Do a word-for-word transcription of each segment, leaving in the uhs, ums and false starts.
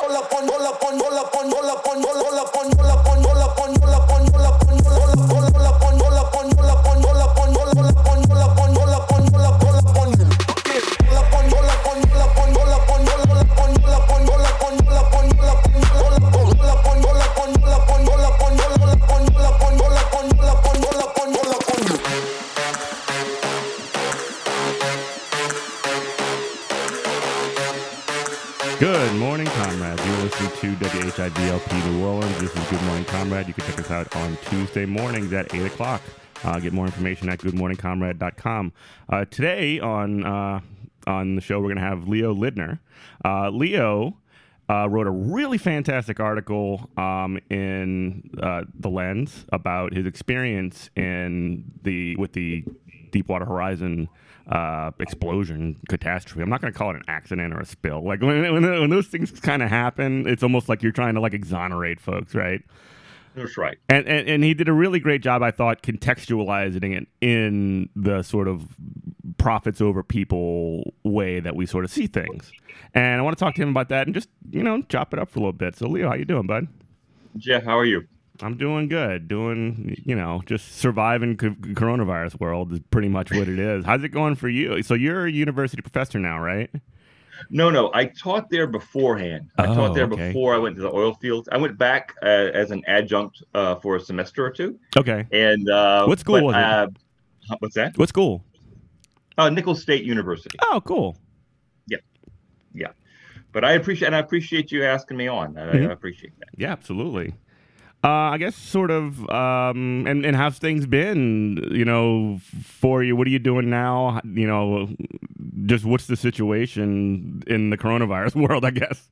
Good morning, comrades. You're listening to W H I V L P New Orleans. This is Good Morning Comrade. You can check us out on Tuesday mornings at eight o'clock. Uh, get more information at good morning comrade dot com. Uh, today on uh, on the show, we're going to have Leo Lidner. Uh, Leo uh, wrote a really fantastic article um, in uh, The Lens about his experience in the with the Deepwater Horizon uh, explosion catastrophe. I'm not going to call it an accident or a spill. Like when, when, when those things kind of happen, it's almost like you're trying to like exonerate folks, right? That's right. And, and and he did a really great job, I thought, contextualizing it in the sort of profits over people way that we sort of see things. And I want to talk to him about that and just, you know, chop it up for a little bit. So, Leo, how you doing, bud? Jeff, how are you? I'm doing good. Doing, you know, just surviving co- coronavirus world is pretty much what it is. How's it going for you? So you're a university professor now, right? No, no. I taught there beforehand. I oh, taught there okay. before I went to the oil fields. I went back uh, as an adjunct uh, for a semester or two. Okay. And uh, what school but, was it? Uh, what's that? What school? Uh, Nichols State University. Oh, cool. Yeah, yeah. But I appreciate and I appreciate you asking me on. I, mm-hmm. I appreciate that. Yeah, absolutely. Uh, I guess sort of, um, and, and how's things been, you know, for you? What are you doing now? You know, just what's the situation in the coronavirus world, I guess?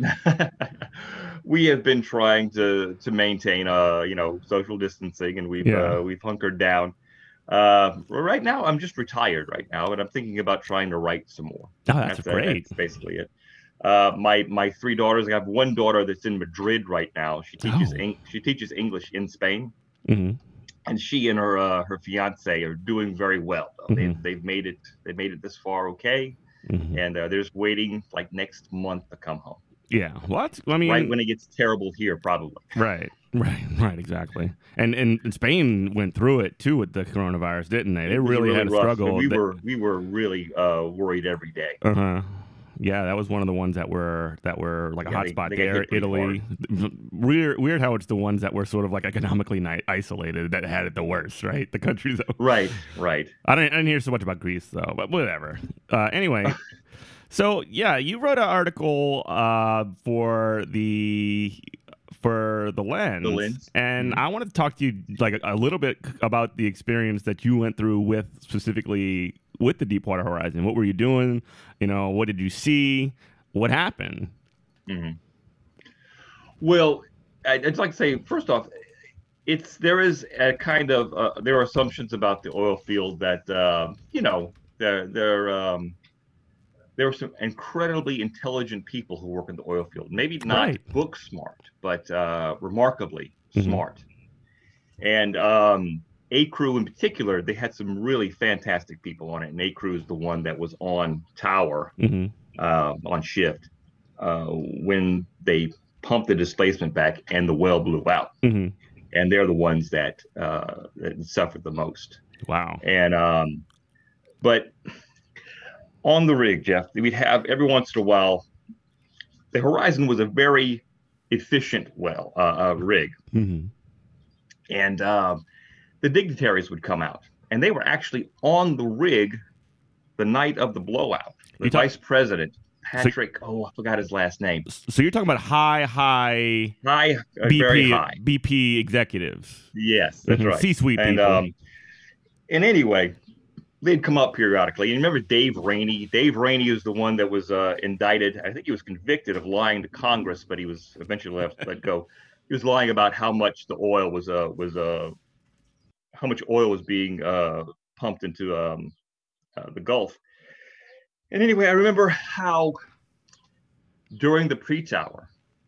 We have been trying to to maintain, uh, you know, social distancing, and we've Yeah. uh, we've hunkered down. Uh, right now, I'm just retired right now, and I'm thinking about trying to write some more. Oh, that's, that's great. Uh, that's basically it. Uh, my my three daughters. I have one daughter that's in Madrid right now. She teaches Oh. Eng- she teaches English in Spain, Mm-hmm. and she and her uh, her fiance are doing very well. Mm-hmm. They they've made it they've made it this far, okay, Mm-hmm. and uh, they're just waiting like next month to come home. Yeah. What? I mean, Right when it gets terrible here, probably. Right. Right. Right. Exactly. And, and and Spain went through it too with the coronavirus, didn't they? They It was really, had a rough. struggle. We They- were we were really uh, worried every day. Uh huh. Yeah, that was one of the ones that were that were like a Yeah, they- hotspot they got there. hit pretty Italy. Weird, weird how it's the ones that were sort of like economically ni- isolated that had it the worst, right? The countries. That, Right, right. I didn't, I didn't hear so much about Greece though, but whatever. Uh, anyway, so yeah, you wrote an article uh, for the for the Lens, The Lens. and Mhm. I wanted to talk to you like a, a little bit about the experience that you went through with specifically with the Deepwater Horizon. What were you doing? You know, what did you see? What happened? hmm Well, I'd I'd like to say first off, it's there is a kind of uh, there are assumptions about the oil field that uh, you know there there um, there are some incredibly intelligent people who work in the oil field. Maybe not Right. book smart, but uh, remarkably Mhm. smart. And um, A Crew in particular, they had some really fantastic people on it. And A Crew is the one that was on tower Mm-hmm. uh, on shift uh, when they pumped the displacement back and the well blew out. Mm-hmm. And they're the ones that, uh, that suffered the most. Wow. And um, but on the rig, Jeff, we'd have every once in a while. The Horizon was a very efficient well uh, uh, rig, Mm-hmm. and um, the dignitaries would come out, and they were actually on the rig the night of the blowout. The You talk- vice president, Patrick, oh, I forgot his last name. So you're talking about high, high High, uh, B P, very high. B P executives, Yes, that's Mhm. right. C-suite And people. um, and anyway, they'd come up periodically. And remember Dave Rainey? Dave Rainey is the one that was uh, indicted. I think he was convicted of lying to Congress, but he was eventually let, let go. He was lying about how much the oil was uh, was uh, how much oil was being uh, pumped into um, uh, the Gulf. And anyway, I remember how during the pre-tower,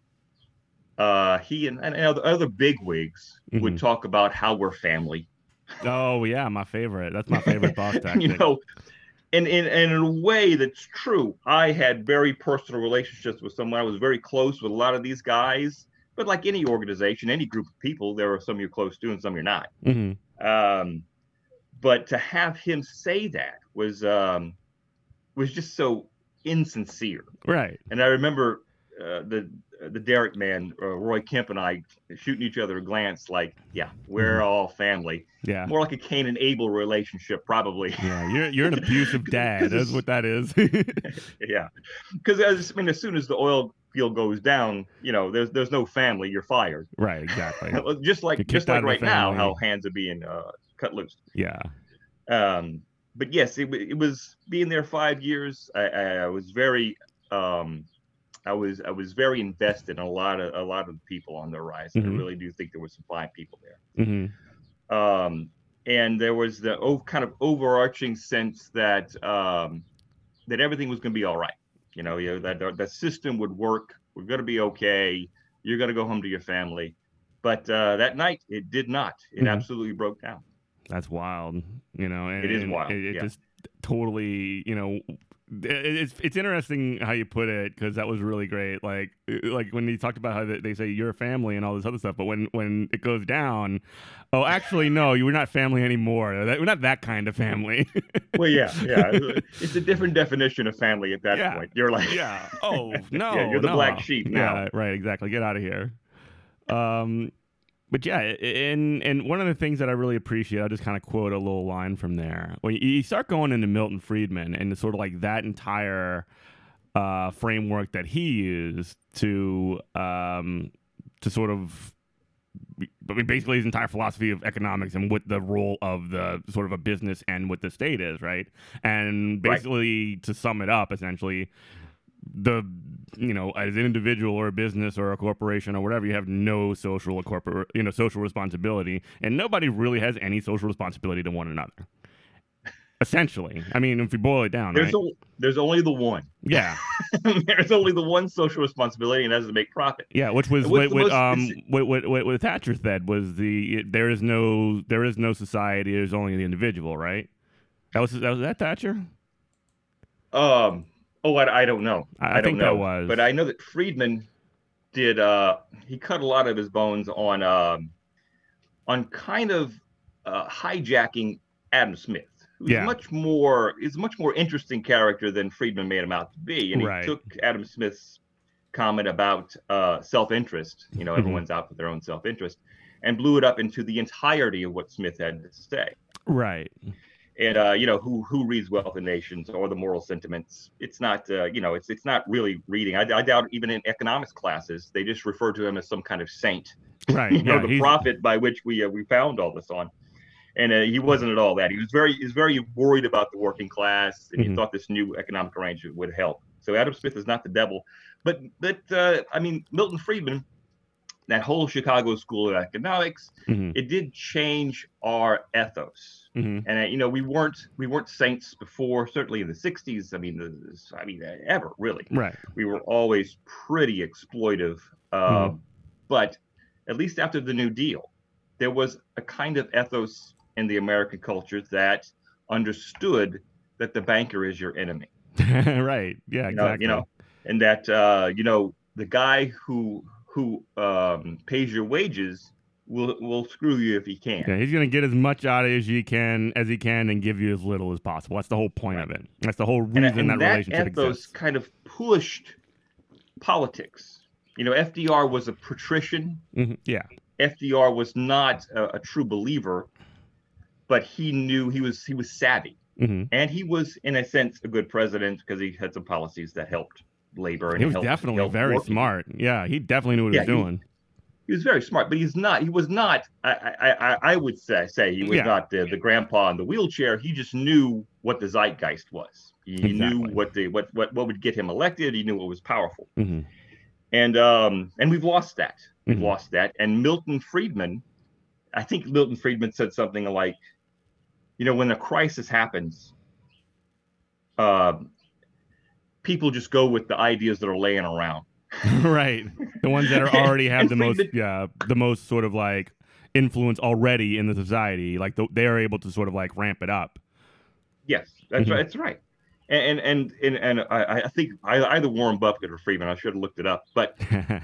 uh, he and, and other, other bigwigs Mhm. would talk about how we're family. Oh yeah, my favorite. That's my favorite boss tactic. you know, and, and, and in a way that's true. I had very personal relationships with someone. I was very close with a lot of these guys. But like any organization, any group of people, there are some you're close to and some you're not. Mm-hmm. Um, but to have him say that was um, was just so insincere. Right. And I remember uh, the the Derrick man, uh, Roy Kemp, and I shooting each other a glance like, yeah, we're mm-hmm. all family. Yeah. More like a Cain and Abel relationship, probably. Yeah, you're you're an abusive dad. That's what that is. Yeah. Because I mean, as soon as the oil field goes down, you know, there's there's no family. You're fired. Right. Exactly. just like just like right now, how hands are being uh, cut loose. Yeah. Um. But yes, it it was being there five years. I, I was very um. I was I was very invested in a lot of a lot of the people on the rise. Mm-hmm. I really do think there were some fine people there. Mm-hmm. Um, and there was the oh, kind of overarching sense that um, that everything was going to be all right. You know, you know that that system would work. We're going to be okay. You're going to go home to your family. But uh, that night, it did not. It mm-hmm. absolutely broke down. That's wild. You know, and, it is and wild. It, it yeah. just totally, you know. It's it's interesting how you put it, because that was really great. Like like when you talked about how they say you're a family and all this other stuff, but when, when it goes down, oh, actually no, you were not family anymore. We're not that kind of family. Well, yeah, yeah, it's a different definition of family at that yeah. point. You're like, yeah, oh no, yeah, you're the no. black sheep now. Yeah, right, exactly. Get out of here. Um. But yeah, and and one of the things that I really appreciate, I'll just kind of quote a little line from there. When you start going into Milton Friedman and sort of like that entire uh, framework that he used to um, to sort of, I mean, basically his entire philosophy of economics and what the role of the sort of a business and what the state is, right? And basically, right. to sum it up, essentially, the you know, as an individual or a business or a corporation or whatever, you have no social or corporate, you know, social responsibility, and nobody really has any social responsibility to one another. Essentially, I mean, if you boil it down, there's right? o- there's only the one. Yeah, there's only the one social responsibility, and that is to make profit. Yeah, which was what, what um what, what what what Thatcher said was the it, there is no there is no society. There's only the individual, right? That was that was that Thatcher. Um. Oh, I, I don't know. I, I, I don't think know. that was. But I know that Friedman did. Uh, he cut a lot of his bones on um, on kind of uh, hijacking Adam Smith, who's yeah. much more is a much more interesting character than Friedman made him out to be. And he right. took Adam Smith's comment about uh, self-interest. You know, mm-hmm. everyone's out for their own self-interest, and blew it up into the entirety of what Smith had to say. Right. And uh, you know, who who reads Wealth of Nations or the Moral Sentiments? It's not, uh, you know, it's it's not really reading. I, I doubt even in economics classes they just refer to him as some kind of saint, right? You know, yeah, the he's... prophet by which we uh, we found all this on. And uh, he wasn't at all that. He was very he was very worried about the working class, and mm-hmm. he thought this new economic arrangement would help. So Adam Smith is not the devil, but but uh, I mean, Milton Friedman, that whole Chicago School of Economics, mm-hmm. it did change our ethos. Mm-hmm. And uh, you know, we weren't we weren't saints before. Certainly in the sixties. I mean, the, I mean, uh, ever really. Right. We were always pretty exploitive. Uh, mm-hmm. But at least after the New Deal, there was a kind of ethos in the American culture that understood that the banker is your enemy. Right. Yeah. You know, exactly. You know, and that uh, you know, the guy who who um, pays your wages will will screw you if he can. Yeah, he's going to get as much out of you as he can as he can and give you as little as possible. That's the whole point right. of it. That's the whole reason and, and that, that relationship ethos exists. Kind of pushed politics. You know, F D R was a patrician. Mm-hmm. Yeah. F D R was not a, a true believer, but he knew he was he was savvy, mm-hmm. and he was in a sense a good president because he had some policies that helped labor. And he was helped, definitely helped very working. smart. Yeah, he definitely knew what yeah, he was doing. He, He was very smart, but he's not. He was not. I, I, I would say, say he was yeah. not the, the grandpa in the wheelchair. He just knew what the zeitgeist was. He exactly. knew what the what, what what would get him elected. He knew what was powerful. Mm-hmm. And um and we've lost that. We've mm-hmm. lost that. And Milton Friedman, I think Milton Friedman said something like, you know, when a crisis happens, uh, people just go with the ideas that are laying around. Right, the ones that are already have the most, yeah, the most sort of like, influence already in the society, like the, they are able to sort of like ramp it up. Yes, that's Mhm. right. That's right. And and and and I, I think either Warren Buffett or Friedman. I should have looked it up, but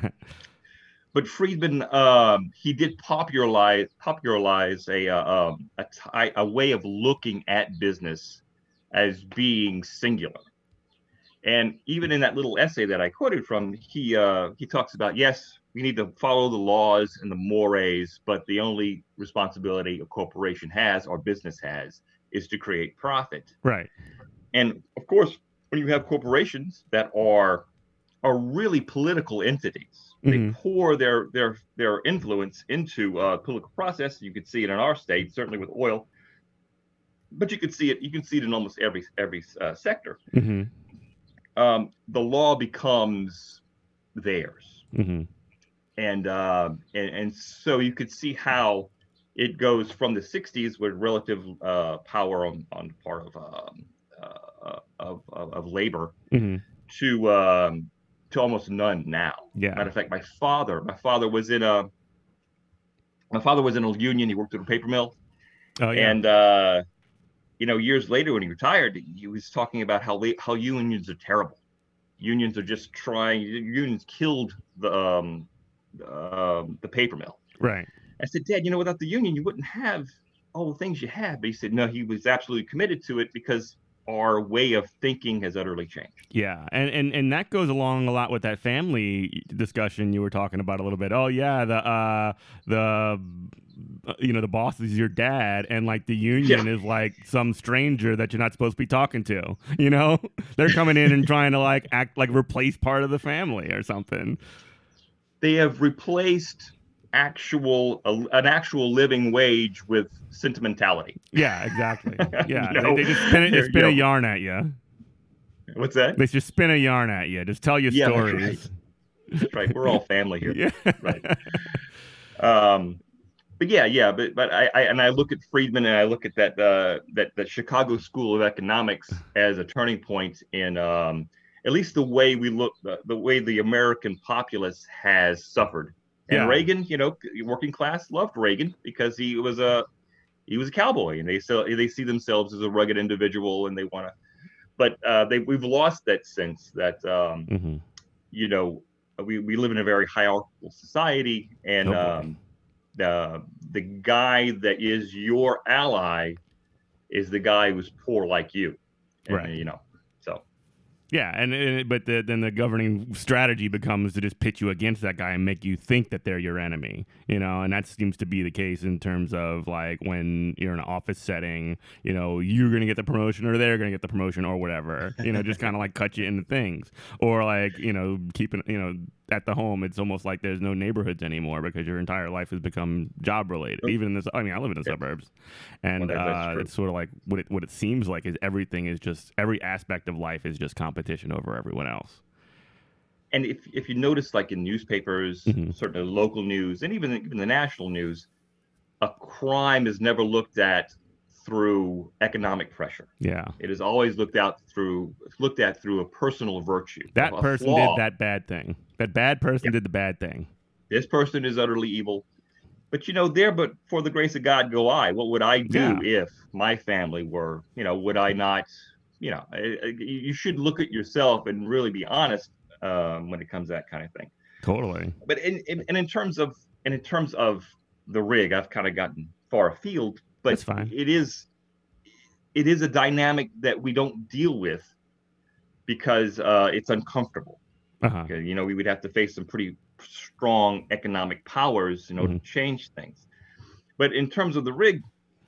but Friedman, um, he did popularize popularize a uh, um, a, ty- a way of looking at business as being singular. And even in that little essay that I quoted from, he uh, he talks about, yes, we need to follow the laws and the mores, but the only responsibility a corporation has or business has is to create profit. Right. And of course, when you have corporations that are are really political entities, they Mhm. pour their their their influence into uh, political process. You could see it in our state, certainly with oil, but you could see it. You can see it in almost every every uh, sector. Mhm. Um, the law becomes theirs, Mhm. and uh, and and so you could see how it goes from the sixties with relative uh, power on on the part of um, uh, of, of, of labor Mhm. to um, to almost none now. Yeah. Matter of fact, my father, my father was in a my father was in a union. He worked at a paper mill, Oh yeah. and uh, you know, years later when he retired, he was talking about how late, how unions are terrible. Unions are just trying. Unions killed the um, uh, the paper mill. Right. I said, Dad, you know, without the union, you wouldn't have all the things you have. But he said, no, he was absolutely committed to it because our way of thinking has utterly changed. Yeah, and, and and that goes along a lot with that family discussion you were talking about a little bit. Oh yeah, the uh the uh, you know, the boss is your dad, and like the Yeah, union is like some stranger that you're not supposed to be talking to. You know, they're coming in and trying to like act like replace part of the family or something. they have replaced actual uh, an actual living wage with sentimentality. Yeah, exactly. you Yeah, they, know, they just spin it, they you spin a know, yarn at you. what's that? They just spin a yarn at you. Just tell you Yeah, that's right. stories. That's right. We're all family here, Yeah. right? Um, but yeah, yeah, but but I, I and I look at Friedman and I look at that uh, that that Chicago School of Economics as a turning point in um, at least the way we look, the, the way the American populace has suffered. And Yeah. Reagan, you know, working class loved Reagan because he was a he was a cowboy, and they so they see themselves as a rugged individual, and they want to. But uh, they we've lost that sense that um, Mm-hmm. you know we we live in a very hierarchical society, and Oh boy. um, the the guy that is your ally is the guy who's poor like you, and Right. you know, so Yeah, and, and but the, then the governing strategy becomes to just pit you against that guy and make you think that they're your enemy, you know, and that seems to be the case in terms of like when you're in an office setting, you know, you're gonna get the promotion or they're gonna get the promotion or whatever, you know, just kind of like cut you into things, or like you know keeping you know at the home, it's almost like there's no neighborhoods anymore because your entire life has become job related. Even in this, I mean, I live in the yeah, suburbs, well, and that, that's uh, true. it's sort of like what it what it seems like is everything is just every aspect of life is just competition over everyone else. And if if you notice, like in newspapers, Hmm. certainly local news, and even even the national news, a crime is never looked at through economic pressure. Yeah, It is always looked out through looked at through a personal virtue, a, that a person did flaw. that bad thing. That bad person Yeah, did the bad thing. this person is utterly evil. But you know, there, but for the grace of God go I. What would I do Yeah, if my family were, you know, would I not, you know, you should look at yourself and really be honest um, when it comes to that kind of thing. totally. But in, in and in terms of and in terms of the rig, I've kind of gotten far afield, That's but fine. it is it is a dynamic that we don't deal with because uh, it's uncomfortable. Uh huh. Okay, you know, we would have to face some pretty strong economic powers in order Hmm. to change things. But in terms of the rig,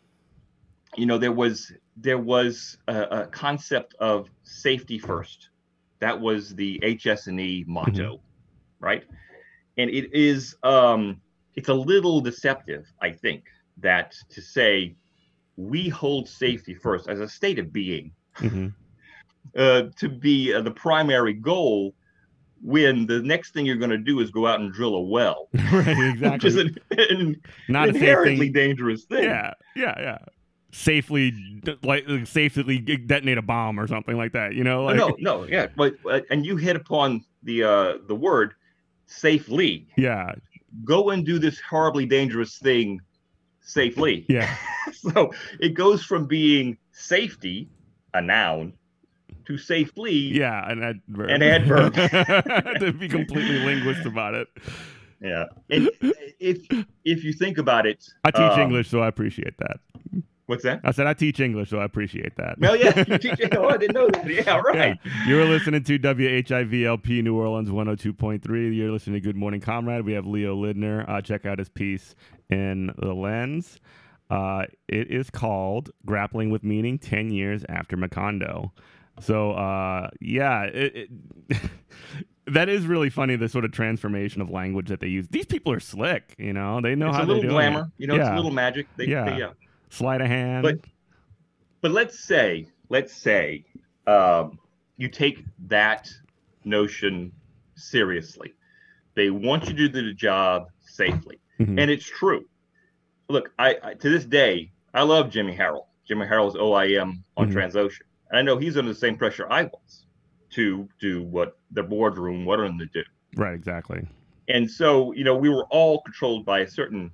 you know, there was there was a, a concept of safety first. That was the H S and E Hmm. motto, right? And it is um, it's a little deceptive, I think, that to say we hold safety first as a state of being Hmm. uh, to be uh, the primary goal when the next thing you're going to do is go out and drill a well, Right. which is Exactly. an, an, an Not a safe inherently thing. dangerous thing. Yeah. Yeah. Yeah. Safely, like safely detonate a bomb or something like that. You know, Oh, like no, no, yeah, but uh, and you hit upon the uh, the word safely. yeah, Go and do this horribly dangerous thing safely. yeah. So it goes from being safety a noun, to safely yeah, an adverb. An adverb. To be completely linguist about it. Yeah, and if if you think about it, I teach um, English, so I appreciate that. What's that? I said I teach English, so I appreciate that. Well, yeah, you teach. Oh, I didn't know that. Yeah, right. Yeah. You're listening to W H I V L P New Orleans one oh two point three. You're listening to Good Morning Comrade. We have Leo Lidner. Uh, check out his piece in The Lens. Uh, it is called Grappling with Meaning ten years After Macondo. So, uh, yeah, it, it that is really funny, the sort of transformation of language that they use. These people are slick, you know. They know it's how a they're little doing glamour. it. You know, yeah. it's a little magic. They, yeah. They, yeah. Sleight of hand. But, but let's say, let's say um, you take that notion seriously. They want you to do the job safely. Mm-hmm. And it's true. Look, I, I to this day, I love Jimmy Harrell. Jimmy Harrell's O I M on mm-hmm. Transocean. And I know he's under the same pressure I was to do what the boardroom wanted him to do. Right, exactly. And so, you know, we were all controlled by a certain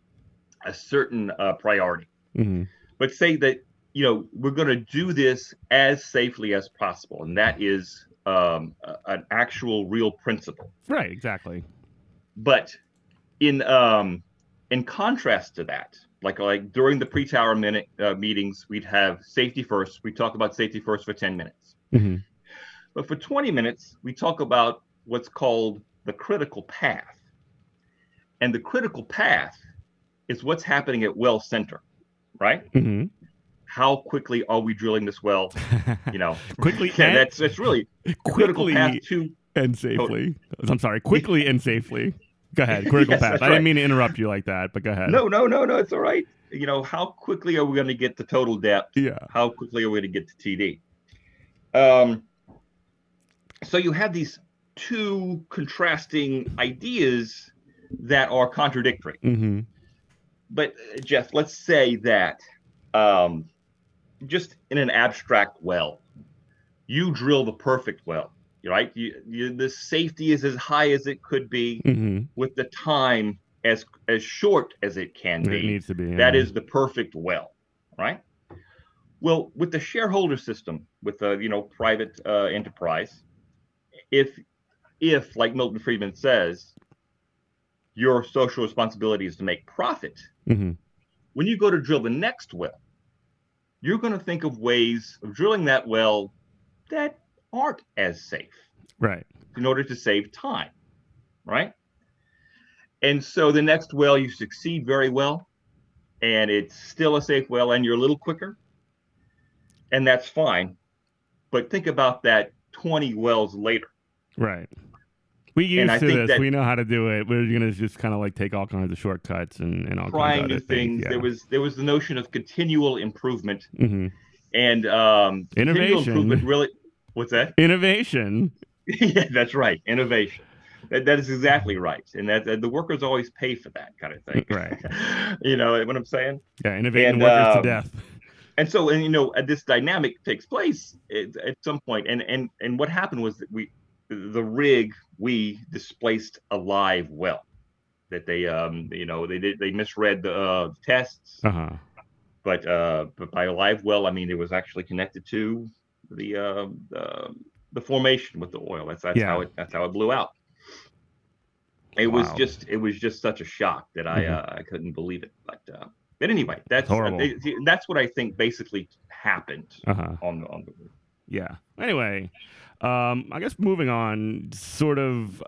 a certain uh, priority. Mm-hmm. But say that, you know, we're going to do this as safely as possible. And that is um, a, an actual real principle. Right, exactly. But in um, in contrast to that, like like during the pre-tower minute uh, meetings, we'd have safety first. We talk about safety first for ten minutes. Mm-hmm. But for twenty minutes, we talk about what's called the critical path. And the critical path is what's happening at well center, right? Mm-hmm. How quickly are we drilling this well? You know, quickly. Yeah, and, that's that's really the critical path to and safely. Oh, I'm sorry, quickly and safely. Go ahead, critical yes, path. I right. didn't mean to interrupt you like that, but go ahead. No, no, no, no, it's all right. You know, how quickly are we going to get to total depth? Yeah. How quickly are we going to get to T D? Um. So you have these two contrasting ideas that are contradictory. Mm-hmm. But Jeff, let's say that um, just in an abstract well, you drill the perfect well, right? You, you, the safety is as high as it could be mm-hmm. with the time as as short as it can be. It needs to be. Yeah. That is the perfect well, right? Well, with the shareholder system, with the you know private uh, enterprise, if if like Milton Friedman says, your social responsibility is to make profit. Mm-hmm. When you go to drill the next well, you're going to think of ways of drilling that well that aren't as safe. Right. In order to save time. Right. And so the next well, you succeed very well, and it's still a safe well, and you're a little quicker. And that's fine. But think about that twenty wells later. Right. We used to this. We know how to do it. We're going to just kind of like take all kinds of shortcuts and, and all trying kinds new of things. things. Yeah. There was there was the notion of continual improvement mm-hmm. and um, innovation. Improvement really. What's that? Innovation. Yeah, that's right. Innovation. That, that is exactly right. And that, that the workers always pay for that kind of thing. Right. You know what I'm saying? Yeah, innovating and, workers um, to death. And so, and you know, this dynamic takes place at, at some point. And and and what happened was that we. The rig we displaced a live well that they um you know they did they misread the uh, tests uh-huh. but uh but by a live well I mean it was actually connected to the uh the, the formation with the oil. That's that's yeah. how it that's how it blew out. It wow. was just it was just such a shock that I mm-hmm. uh, I couldn't believe it. But uh, but anyway, that's uh, they, that's what I think basically happened uh-huh. on on the yeah. Anyway. Um, I guess moving on, sort of,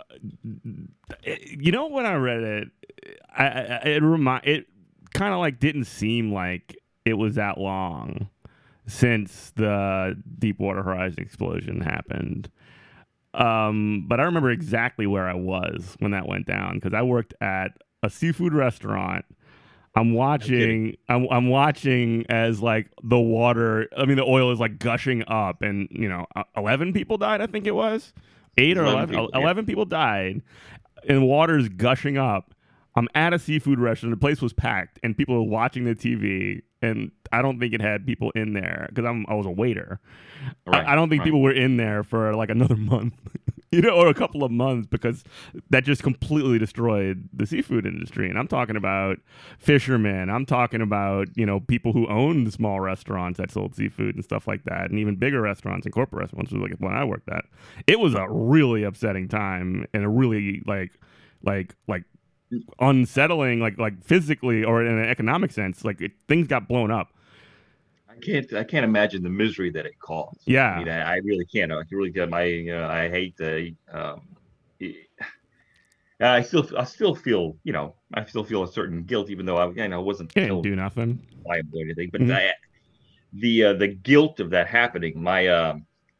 you know, when I read it, I, I it remind it kind of like didn't seem like it was that long since the Deepwater Horizon explosion happened. Um, but I remember exactly where I was when that went down because I worked at a seafood restaurant. I'm watching. I'm, I'm watching as like the water. I mean, the oil is like gushing up, and you know, eleven people died. I think it was eight or eleven. People, eleven yeah. people died, and water is gushing up. I'm at a seafood restaurant. The place was packed, and people were watching the T V. And I don't think it had people in there because I'm I was a waiter. Right, I, I don't think right. people were in there for like another month. you know, or a couple of months, because that just completely destroyed the seafood industry. And I'm talking about fishermen. I'm talking about, you know, people who owned small restaurants that sold seafood and stuff like that, and even bigger restaurants and corporate restaurants, like when I worked at. It was a really upsetting time and a really like, like, like unsettling, like, like physically or in an economic sense. Like it, things got blown up. I can't I can't imagine the misery that it caused. Yeah. I mean, I, I really can't. I really get my uh, I hate the um, I still I still feel you know I still feel a certain guilt, even though I you know wasn't you didn't do nothing liable or anything. But mm-hmm. I, the uh, the guilt of that happening. My uh,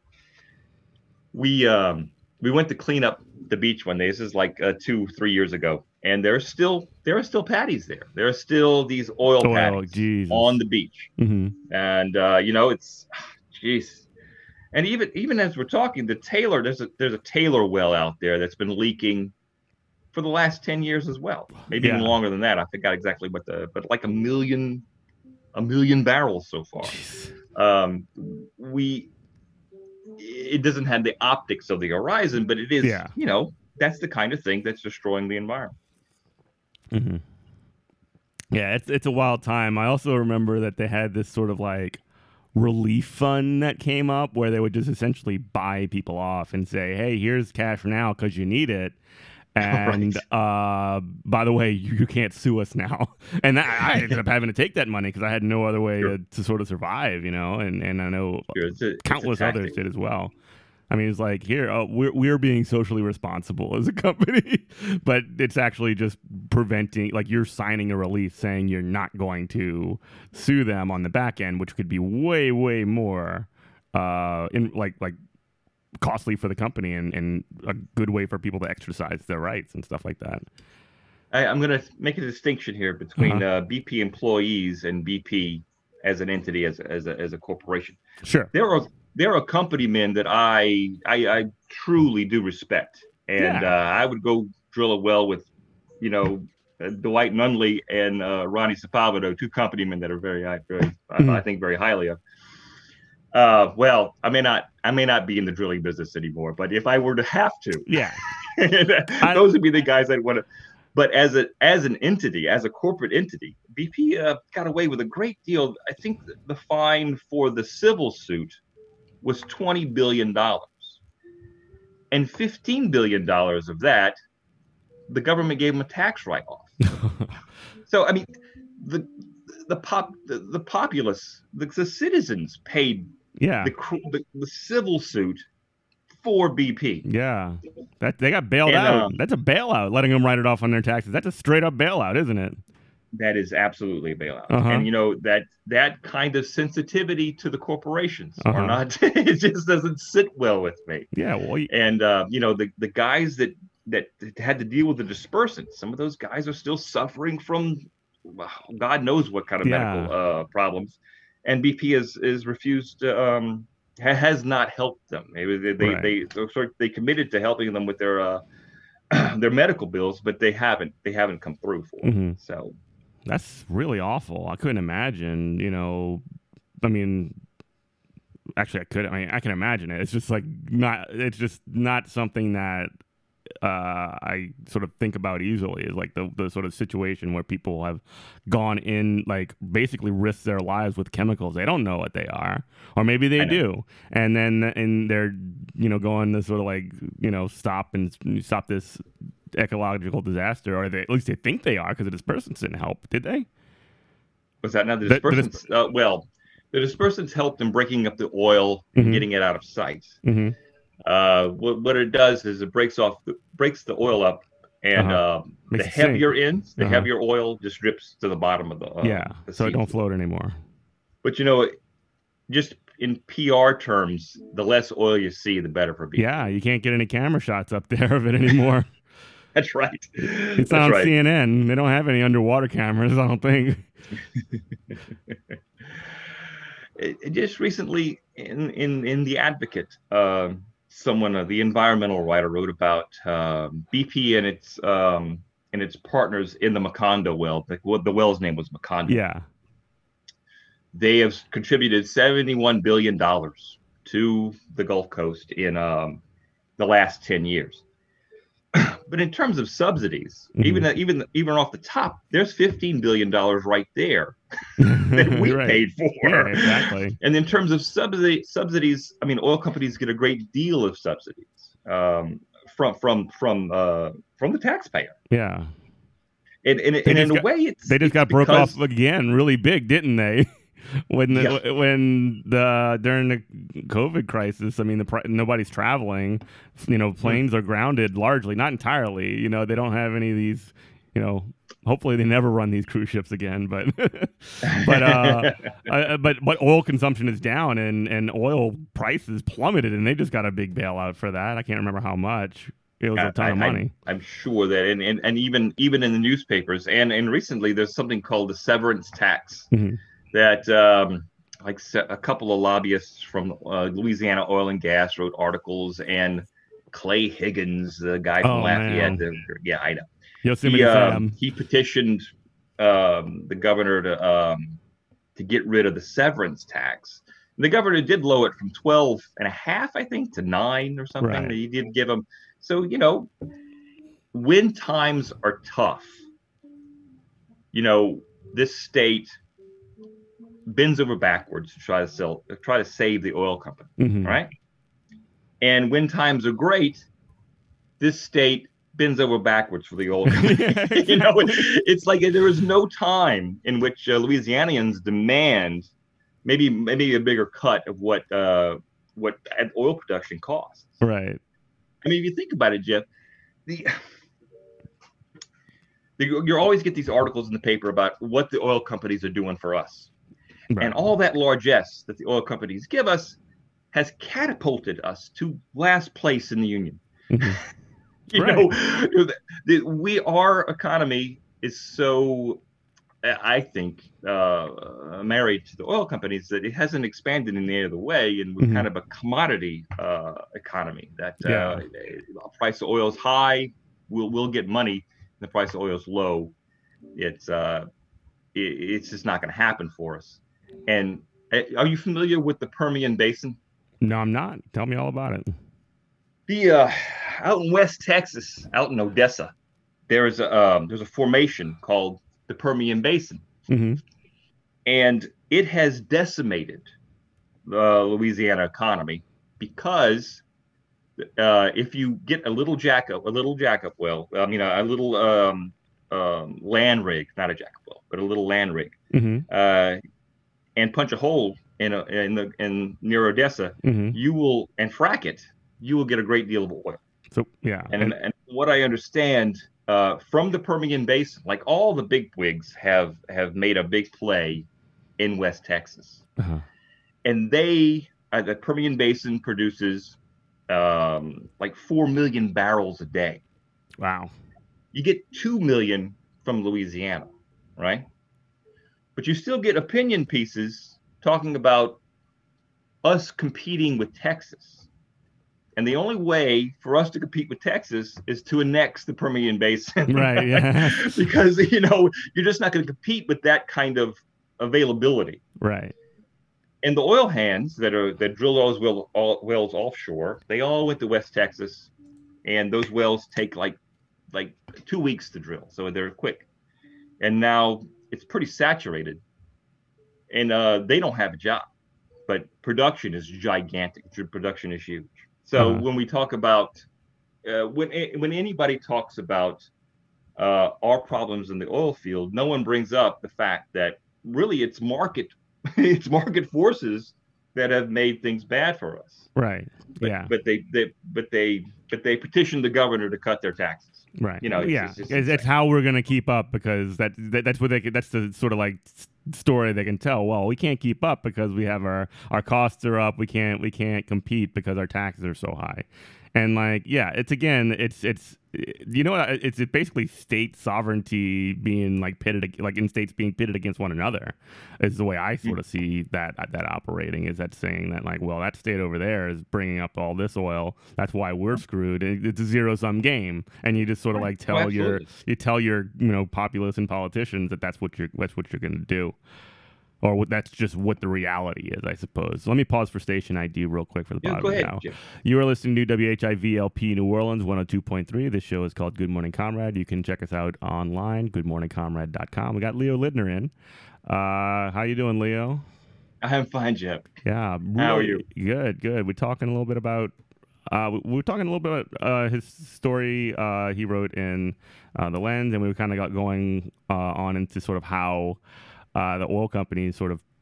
we um, we went to clean up the beach one day. This is like uh, two three years ago, and there's still there are still patties there. There are still these oil, oil patties Jesus. on the beach, mm-hmm. and uh, you know it's, jeez. And even even as we're talking, the Taylor there's a there's a Taylor well out there that's been leaking for the last ten years as well, maybe yeah. even longer than that. I forgot exactly what the but like a million a million barrels so far. Um, we it doesn't have the optics of the horizon, but it is yeah. you know that's the kind of thing that's destroying the environment. Mm-hmm. Yeah, it's it's a wild time. I also remember that they had this sort of like relief fund that came up where they would just essentially buy people off and say, hey, here's cash now because you need it. And right. uh, by the way, you, you can't sue us now. And that, I ended up having to take that money because I had no other way sure. to, to sort of survive, you know, and, and I know sure, it's a, countless it's others did as well. I mean, it's like, here, oh, we're, we're being socially responsible as a company, but it's actually just preventing, like you're signing a release saying you're not going to sue them on the back end, which could be way, way more uh, in like like costly for the company and, and a good way for people to exercise their rights and stuff like that. I, I'm going to make a distinction here between uh-huh. uh, B P employees and B P as an entity, as, as, a, as a corporation. Sure. There are There are company men that I I, I truly do respect, and yeah. uh, I would go drill a well with, you know, uh, Dwight Nunley and uh, Ronnie Sapavado, two company men that are very, very mm-hmm. I, I think very highly of. Uh, well, I may not I may not be in the drilling business anymore, but if I were to have to, yeah, those would be the guys I'd want to. But as a as an entity, as a corporate entity, B P uh, got away with a great deal. I think the fine for the civil suit was twenty billion dollars. And fifteen billion dollars of that, the government gave them a tax write-off. So, I mean, the the pop the, the populace, the, the citizens paid yeah. the, the the civil suit for B P. Yeah. That they got bailed and, out. Um, That's a bailout, letting them write it off on their taxes. That's a straight up bailout, isn't it? That is absolutely a bailout. Uh-huh. And, you know, that that kind of sensitivity to the corporations uh-huh. are not, it just doesn't sit well with me. Yeah. Well, you... And, uh, you know, the, the guys that, that had to deal with the dispersants, some of those guys are still suffering from God knows what kind of yeah. medical uh, problems. And B P is, is refused, to, um, ha- has not helped them. Maybe they, they, right. they, they, sort of, they committed to helping them with their, uh, their medical bills, but they haven't, they haven't come through for mm-hmm. them. So. That's really awful. I couldn't imagine, you know, I mean, actually I could, I mean, I can imagine it. It's just like not, it's just not something that uh, I sort of think about easily is like the, the sort of situation where people have gone in, like basically risked their lives with chemicals. They don't know what they are, or maybe they do. And then, and they're, you know, going to sort of like, you know, stop and stop this ecological disaster, or they, at least they think they are, because the dispersants didn't help, did they? Was that now the dispersants? The, the disp- uh, well, the dispersants helped in breaking up the oil and mm-hmm. getting it out of sight. Mm-hmm. Uh, what, what it does is it breaks off, breaks the oil up, and uh-huh. uh, the heavier sink. ends, the uh-huh. heavier oil just drips to the bottom of the uh, yeah, the so it don't food. float anymore. But you know, just in P R terms, the less oil you see, the better for B P. Yeah, you can't get any camera shots up there of it anymore. That's right. It's That's on right. C N N. They don't have any underwater cameras, I don't think. it, it just recently in, in, in The Advocate, uh, someone, uh, the environmental writer, wrote about uh, B P and its um, and its partners in the Macondo well. The, the well's name was Macondo. Yeah. They have contributed seventy-one billion dollars to the Gulf Coast in um, the last ten years. But in terms of subsidies, mm-hmm. even even even off the top, there's fifteen billion dollars right there that we right. paid for. Yeah, exactly. And in terms of subsidy subsidies, I mean, oil companies get a great deal of subsidies um, from from from uh, from the taxpayer. Yeah. And and, and in got, a way, it's they just it's got because, broke off again, really big, didn't they? When the, yeah. when the during the COVID crisis, I mean, the nobody's traveling. You know, planes mm-hmm. are grounded largely, not entirely. You know, they don't have any of these. You know, hopefully they never run these cruise ships again. But but uh, uh, but but oil consumption is down, and and oil prices plummeted, and they just got a big bailout for that. I can't remember how much. It was a ton I, of money. I'm, I'm sure that, and, and and even even in the newspapers, and and recently there's something called the severance tax. Mm-hmm. That um, like a couple of lobbyists from uh, Louisiana Oil and Gas wrote articles, and Clay Higgins, the guy from oh, Lafayette, the, yeah, I know. Yosemite he, um, Sam. he petitioned um, the governor to um, to get rid of the severance tax. And the governor did lower it from twelve and a half, I think, to nine or something. Right. He did give them. So, you know, when times are tough, you know, this state bends over backwards to try to sell, try to save the oil company, mm-hmm. right? And when times are great, this state bends over backwards for the oil company. You know, it, it's like there is no time in which uh, Louisianians demand maybe maybe a bigger cut of what uh, what oil production costs. Right. I mean, if you think about it, Jeff, the, the you always get these articles in the paper about what the oil companies are doing for us. Right. And all that largesse that the oil companies give us has catapulted us to last place in the union. Mm-hmm. you right. know, the, the, we our economy is so, I think, uh, married to the oil companies that it hasn't expanded in any other way, and we're mm-hmm. kind of a commodity uh, economy. That yeah. uh, the price of oil is high, we'll we'll get money. The price of oil is low. It's uh, it, it's just not going to happen for us. And are you familiar with the Permian Basin? No, I'm not. Tell me all about it. The uh, out in West Texas, out in Odessa, there is a um, there's a formation called the Permian Basin, mm-hmm. and it has decimated the Louisiana economy because uh, if you get a little jackup, a little jackup well, I mean a, a little um, um, land rig, not a jackup well, but a little land rig. Mm-hmm. Uh, and punch a hole in a, in the in near Odessa, mm-hmm. you will and frack it, you will get a great deal of oil. So yeah, and and, and what I understand uh, from the Permian Basin, like all the big wigs have have made a big play in West Texas, uh-huh. and they uh, the Permian Basin produces um, like four million barrels a day. Wow, you get two million from Louisiana, right? But you still get opinion pieces talking about us competing with Texas. And the only way for us to compete with Texas is to annex the Permian Basin. Right, yeah. Because, you know, you're just not going to compete with that kind of availability. Right. And the oil hands that are that drill those well, all, wells offshore, they all went to West Texas. And those wells take like like two weeks to drill. So they're quick. And now it's pretty saturated, and uh, they don't have a job, but production is gigantic. Production is huge. So uh-huh. when we talk about, uh, when when anybody talks about uh, our problems in the oil field, no one brings up the fact that really it's market, it's market forces that have made things bad for us. Right. But, yeah. But they, they, but they, but they petitioned the governor to cut their taxes. Right. You know. It's, yeah. It's, it's, it's, it's how we're gonna keep up, because that, that that's what they that's the sort of like story they can tell. Well, we can't keep up because we have our our costs are up. We can't we can't compete because our taxes are so high. And like, yeah, it's again, it's it's you know, it's it basically state sovereignty being like pitted, like in states being pitted against one another, is the way I sort of see that that operating. Is that saying that like, well, that state over there is bringing up all this oil, that's why we're screwed. It's a zero sum game, and you just sort of like tell oh, your you tell your you know populace and politicians that that's what you're that's what you're going to do. or what, that's just what the reality is, I suppose. So let me pause for station I D real quick for the Yeah, bottom go ahead, now. Jim. You are listening to W H I V L P New Orleans one oh two point three. This show is called Good Morning Comrade. You can check us out online, good morning comrade dot com. We got Leo Lidner in. Uh, how you doing, Leo? I'm fine, Jim. Yeah, really How are you? Good, good. We're talking a little bit about uh, we were talking a little bit about uh, his story uh, he wrote in uh, The Lens, and we kind of got going uh, on into sort of how uh, the oil companies sort of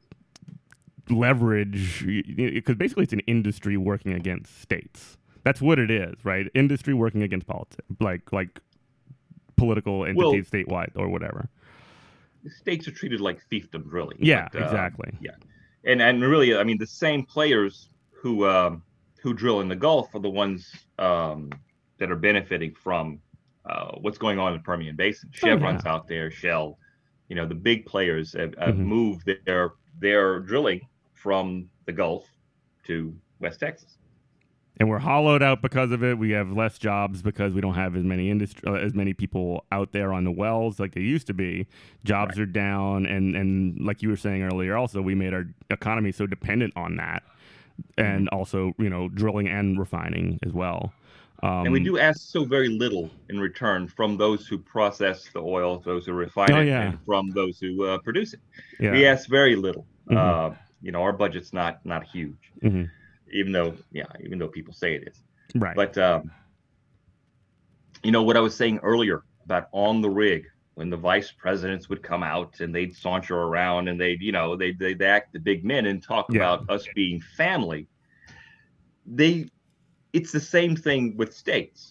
leverage, because basically it's an industry working against states. That's what it is, right? Industry working against politics, like like political entities well, statewide or whatever. The states are treated like fiefdoms, really. Yeah, but, uh, exactly. Yeah, and and really, I mean, the same players who um, who drill in the Gulf are the ones um, that are benefiting from uh, what's going on in the Permian Basin. Chevron's oh, yeah. out there, Shell, you know, the big players have, have mm-hmm. moved their their drilling from the Gulf to West Texas. And we're hollowed out because of it. We have less jobs because we don't have as many industry, uh, as many people out there on the wells like they used to be. Jobs right. are down, and and like you were saying earlier, also we made our economy so dependent on that, and mm-hmm. also you know drilling and refining as well. Um, and we do ask so very little in return from those who process the oil, those who refine oh, it, yeah. and from those who uh, produce it. Yeah. We ask very little. Mm-hmm. Uh, you know, our budget's not not huge. Mm-hmm. Even though, yeah, even though people say it is. Right. But, um, you know, what I was saying earlier about on the rig, when the vice presidents would come out and they'd saunter around and they'd, you know, they'd, they'd act the big men and talk yeah. about us being family. They, it's the same thing with states.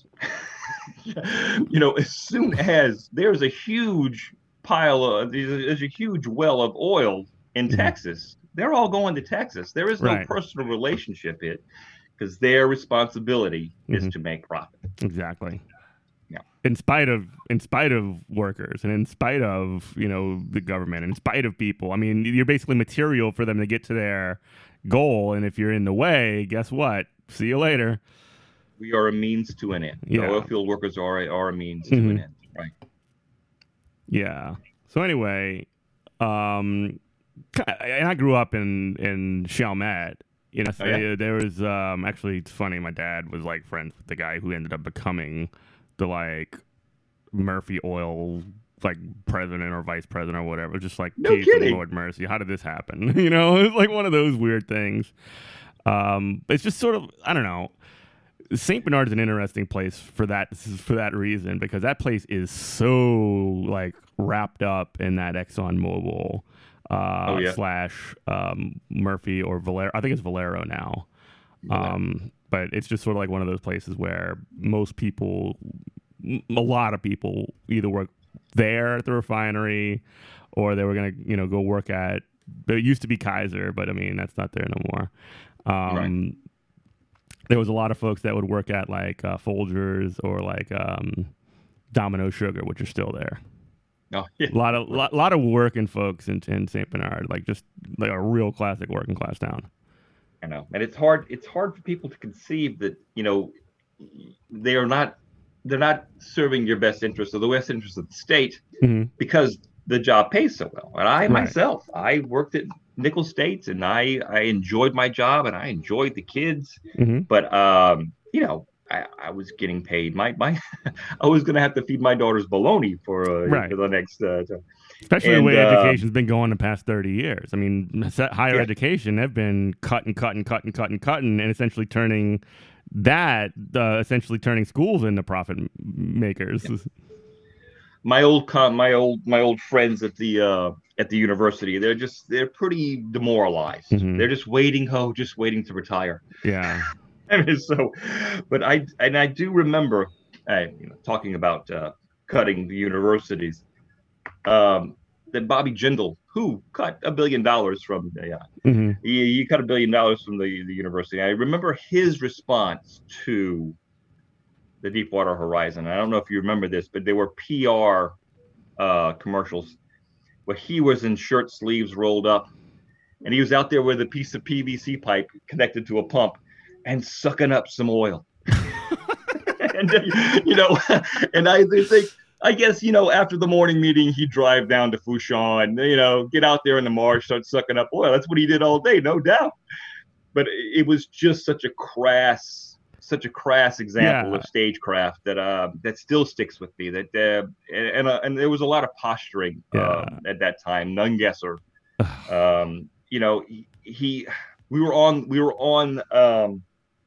You know, as soon as there's a huge pile of, there's a huge well of oil in mm-hmm. Texas, they're all going to Texas. There is no right. personal relationship here because their responsibility mm-hmm. is to make profit. Exactly. Yeah. In spite of in spite of workers and in spite of, you know, the government, in spite of people. I mean, you're basically material for them to get to their goal. And if you're in the way, guess what? See you later. We are a means to an end. Yeah. The oil field workers are a, are a means mm-hmm. to an end. Right. Yeah. So anyway, um, and I grew up in in Chalmette. You know, oh, yeah. there was um, actually it's funny. My dad was like friends with the guy who ended up becoming the like Murphy Oil like president or vice president or whatever. Just like, no kidding. Lord mercy, how did this happen? You know, it's like one of those weird things. Um, it's just sort of I don't know. Saint Bernard is an interesting place for that for that reason because that place is so like wrapped up in that ExxonMobil. Uh, oh, yeah. slash um, Murphy or Valero. I think it's Valero now. Um, but it's just sort of like one of those places where most people, a lot of people either work there at the refinery or they were going to, you know, go work at, it used to be Kaiser, but I mean, that's not there no more. Um, right. There was a lot of folks that would work at like uh, Folgers or like um, Domino Sugar, which are still there. Oh, yeah. A lot of lot, lot of working folks in, in Saint Bernard, like just like a real classic working class town. I know, and it's hard. It's hard for people to conceive that you know they are not they're not serving your best interest or the best interest of the state mm-hmm. because the job pays so well. And I right. myself, I worked at Nickel States, and I I enjoyed my job and I enjoyed the kids, mm-hmm. but um, you know. I, I was getting paid. My my, I was going to have to feed my daughter's bologna for, uh, right. for the next. Uh, time. Especially and, the way uh, education's been going the past thirty years. I mean, higher yeah. education, they've been cutting, cutting, cutting, cutting, cutting, and essentially turning that, uh, essentially turning schools into profit makers. Yeah. My old com- my old my old friends at the uh, at the university, they're just they're pretty demoralized. Mm-hmm. They're just waiting, oh, just waiting to retire. Yeah. I mean, so, but I and I do remember, uh, you know, talking about uh, cutting the universities. Um, that Bobby Jindal, who cut a billion dollars from the, uh, mm-hmm. he, he cut a billion dollars from the, the university. I remember his response to the Deepwater Horizon. I don't know if you remember this, but they were P R uh, commercials where he was in shirt sleeves rolled up, and he was out there with a piece of P V C pipe connected to a pump. And sucking up some oil, and you know, and I think I guess, you know, after the morning meeting, he'd drive down to Fushan, you know, get out there in the marsh, start sucking up oil. That's what he did all day, no doubt. But it was just such a crass, such a crass example Yeah. of stagecraft that uh, that still sticks with me. That uh, and and, uh, and there was a lot of posturing Yeah. um, at that time. Nungesser, um, you know, he, he, we were on, we were on. Um,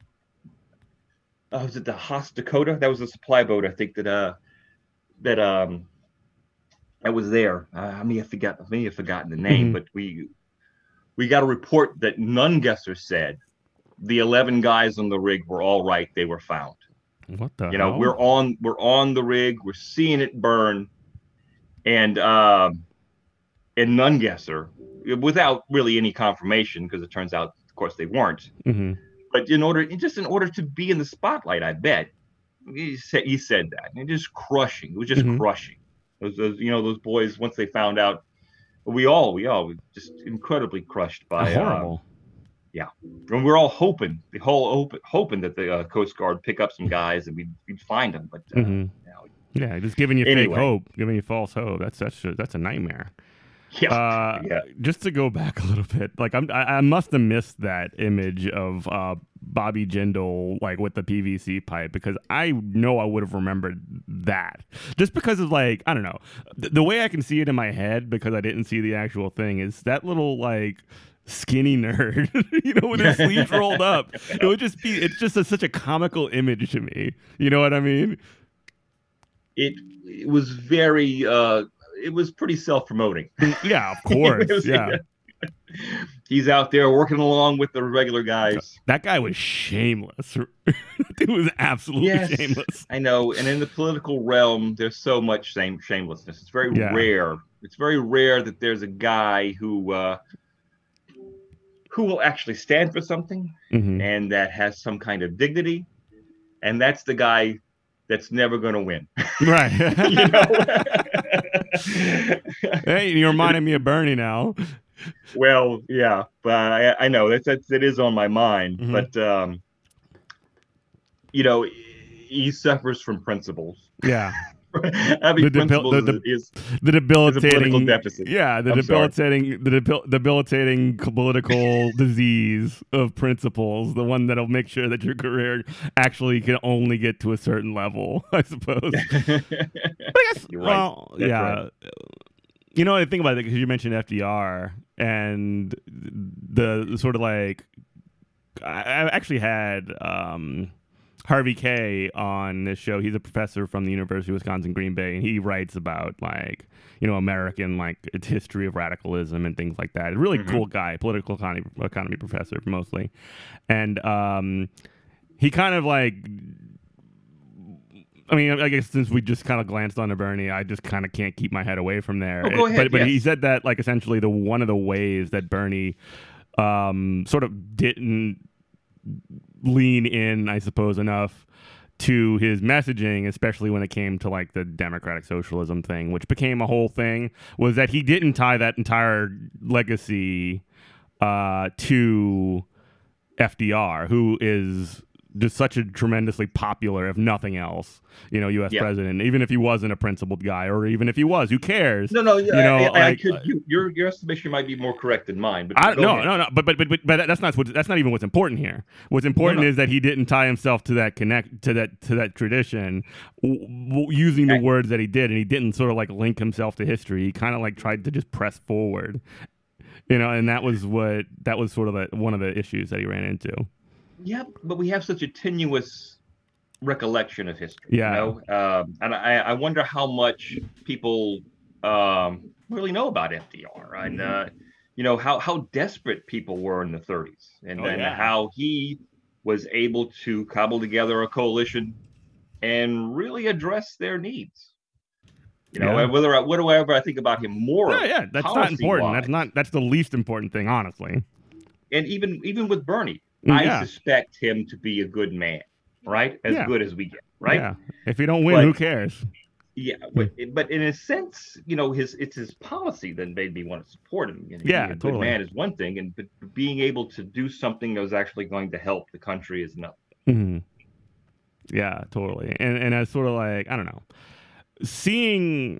oh, was it the Haas Dakota? That was a supply boat, I think that uh that um that was there. Uh, I may have forgotten, I may have forgotten the name, Mhm. but we we got a report that Nungesser said the eleven guys on the rig were all right. They were found. What the You know, hell? we're on we're on the rig. We're seeing it burn, and um, and Nungesser, without really any confirmation, because it turns out, of course, they weren't. Mhm. But in order, just in order to be in the spotlight, I bet he said he said that, and just crushing. It was just Mhm. crushing. Those, those, you know, those boys once they found out, we all, we all, were just incredibly crushed by. Horrible. Um, yeah, and we're all hoping, the whole hope, hoping that the uh, Coast Guard pick up some guys and we'd, we'd find them. But uh, Mhm. you know, Yeah, just giving you fake Anyway. hope, giving you false hope. That's that's a, that's a nightmare. yeah, Uh, yeah. Just to go back a little bit, like I'm, I, I must have missed that image of uh, Bobby Jindal like with the P V C pipe, because I know I would have remembered that, just because of like, I don't know, the, the way I can see it in my head, because I didn't see the actual thing, is that little like skinny nerd, you know, with his sleeves rolled up. It would just be, it's just a, such a comical image to me. You know what I mean? It, it was very, uh, it was pretty self-promoting. Yeah, of course. was, yeah. He's out there working along with the regular guys. That guy was shameless. It was absolutely Yes, shameless. I know. And in the political realm, there's so much shame, shamelessness. It's very Yeah. rare. It's very rare that there's a guy who uh, who will actually stand for something Mhm. and that has some kind of dignity. And that's the guy that's never going to win. Right. You know? Hey, you're reminding me of Bernie now. Well, yeah, but I, I know that's, that's it is on my mind. Mhm. But um, you know, he suffers from principles. Yeah. Having The debil- principles the de- is, The debilitating political deficit. Yeah, the I'm sorry. debilitating the debil- debilitating political disease of principles, the one that'll make sure that your career actually can only get to a certain level, I suppose. But I guess, You're right. well, That's yeah. right. You know, I think about it because you mentioned F D R and the, the sort of like, I, I actually had um, Harvey Kay on this show. He's a professor from the University of Wisconsin Green Bay, and he writes about like, you know, American like its history of radicalism and things like that. A really Mhm. cool guy, political economy economy professor mostly, and um, he kind of like. I mean, I guess since we just kind of glanced on to Bernie, I just kind of can't keep my head away from there. Oh, go It- ahead, but but he yes. said that like essentially the one of the ways that Bernie um, sort of didn't lean in, I suppose, enough to his messaging, especially when it came to like the democratic socialism thing, which became a whole thing, was that he didn't tie that entire legacy uh, to F D R, who is just such a tremendously popular, if nothing else, you know, U S Yeah. president. Even if he wasn't a principled guy, or even if he was, who cares? No, no, You I, know, I, I like, could. You, your your estimation might be more correct than mine, but I, go no, ahead. no, no, but but but but but that's not what, that's not even what's important here. What's important no. is that he didn't tie himself to that connect to that to that tradition, w- w- using the Okay. words that he did, and he didn't sort of like link himself to history. He kind of like tried to just press forward, you know, and that was what that was sort of the, one of the issues that he ran into. Yeah, but we have such a tenuous recollection of history. Yeah. You know? um, and I, I wonder how much people um, really know about F D R, and uh, you know how how desperate people were in the thirties, and Oh, then yeah. how he was able to cobble together a coalition and really address their needs. You know, Yeah. and whether I, whatever I think about him more, No, yeah, that's not important. That's policy-wise, not that's the least important thing, honestly. and even even with Bernie, Mm, I yeah. suspect him to be a good man, right? As Yeah. good as we get, right? Yeah. If you don't win, But- who cares? Yeah, but but in a sense, you know, his it's his policy that made me want to support him. You know, Yeah, being a totally. good man is one thing, and but being able to do something that was actually going to help the country is another. Mhm. Yeah, totally. And and I sort of like, I don't know. seeing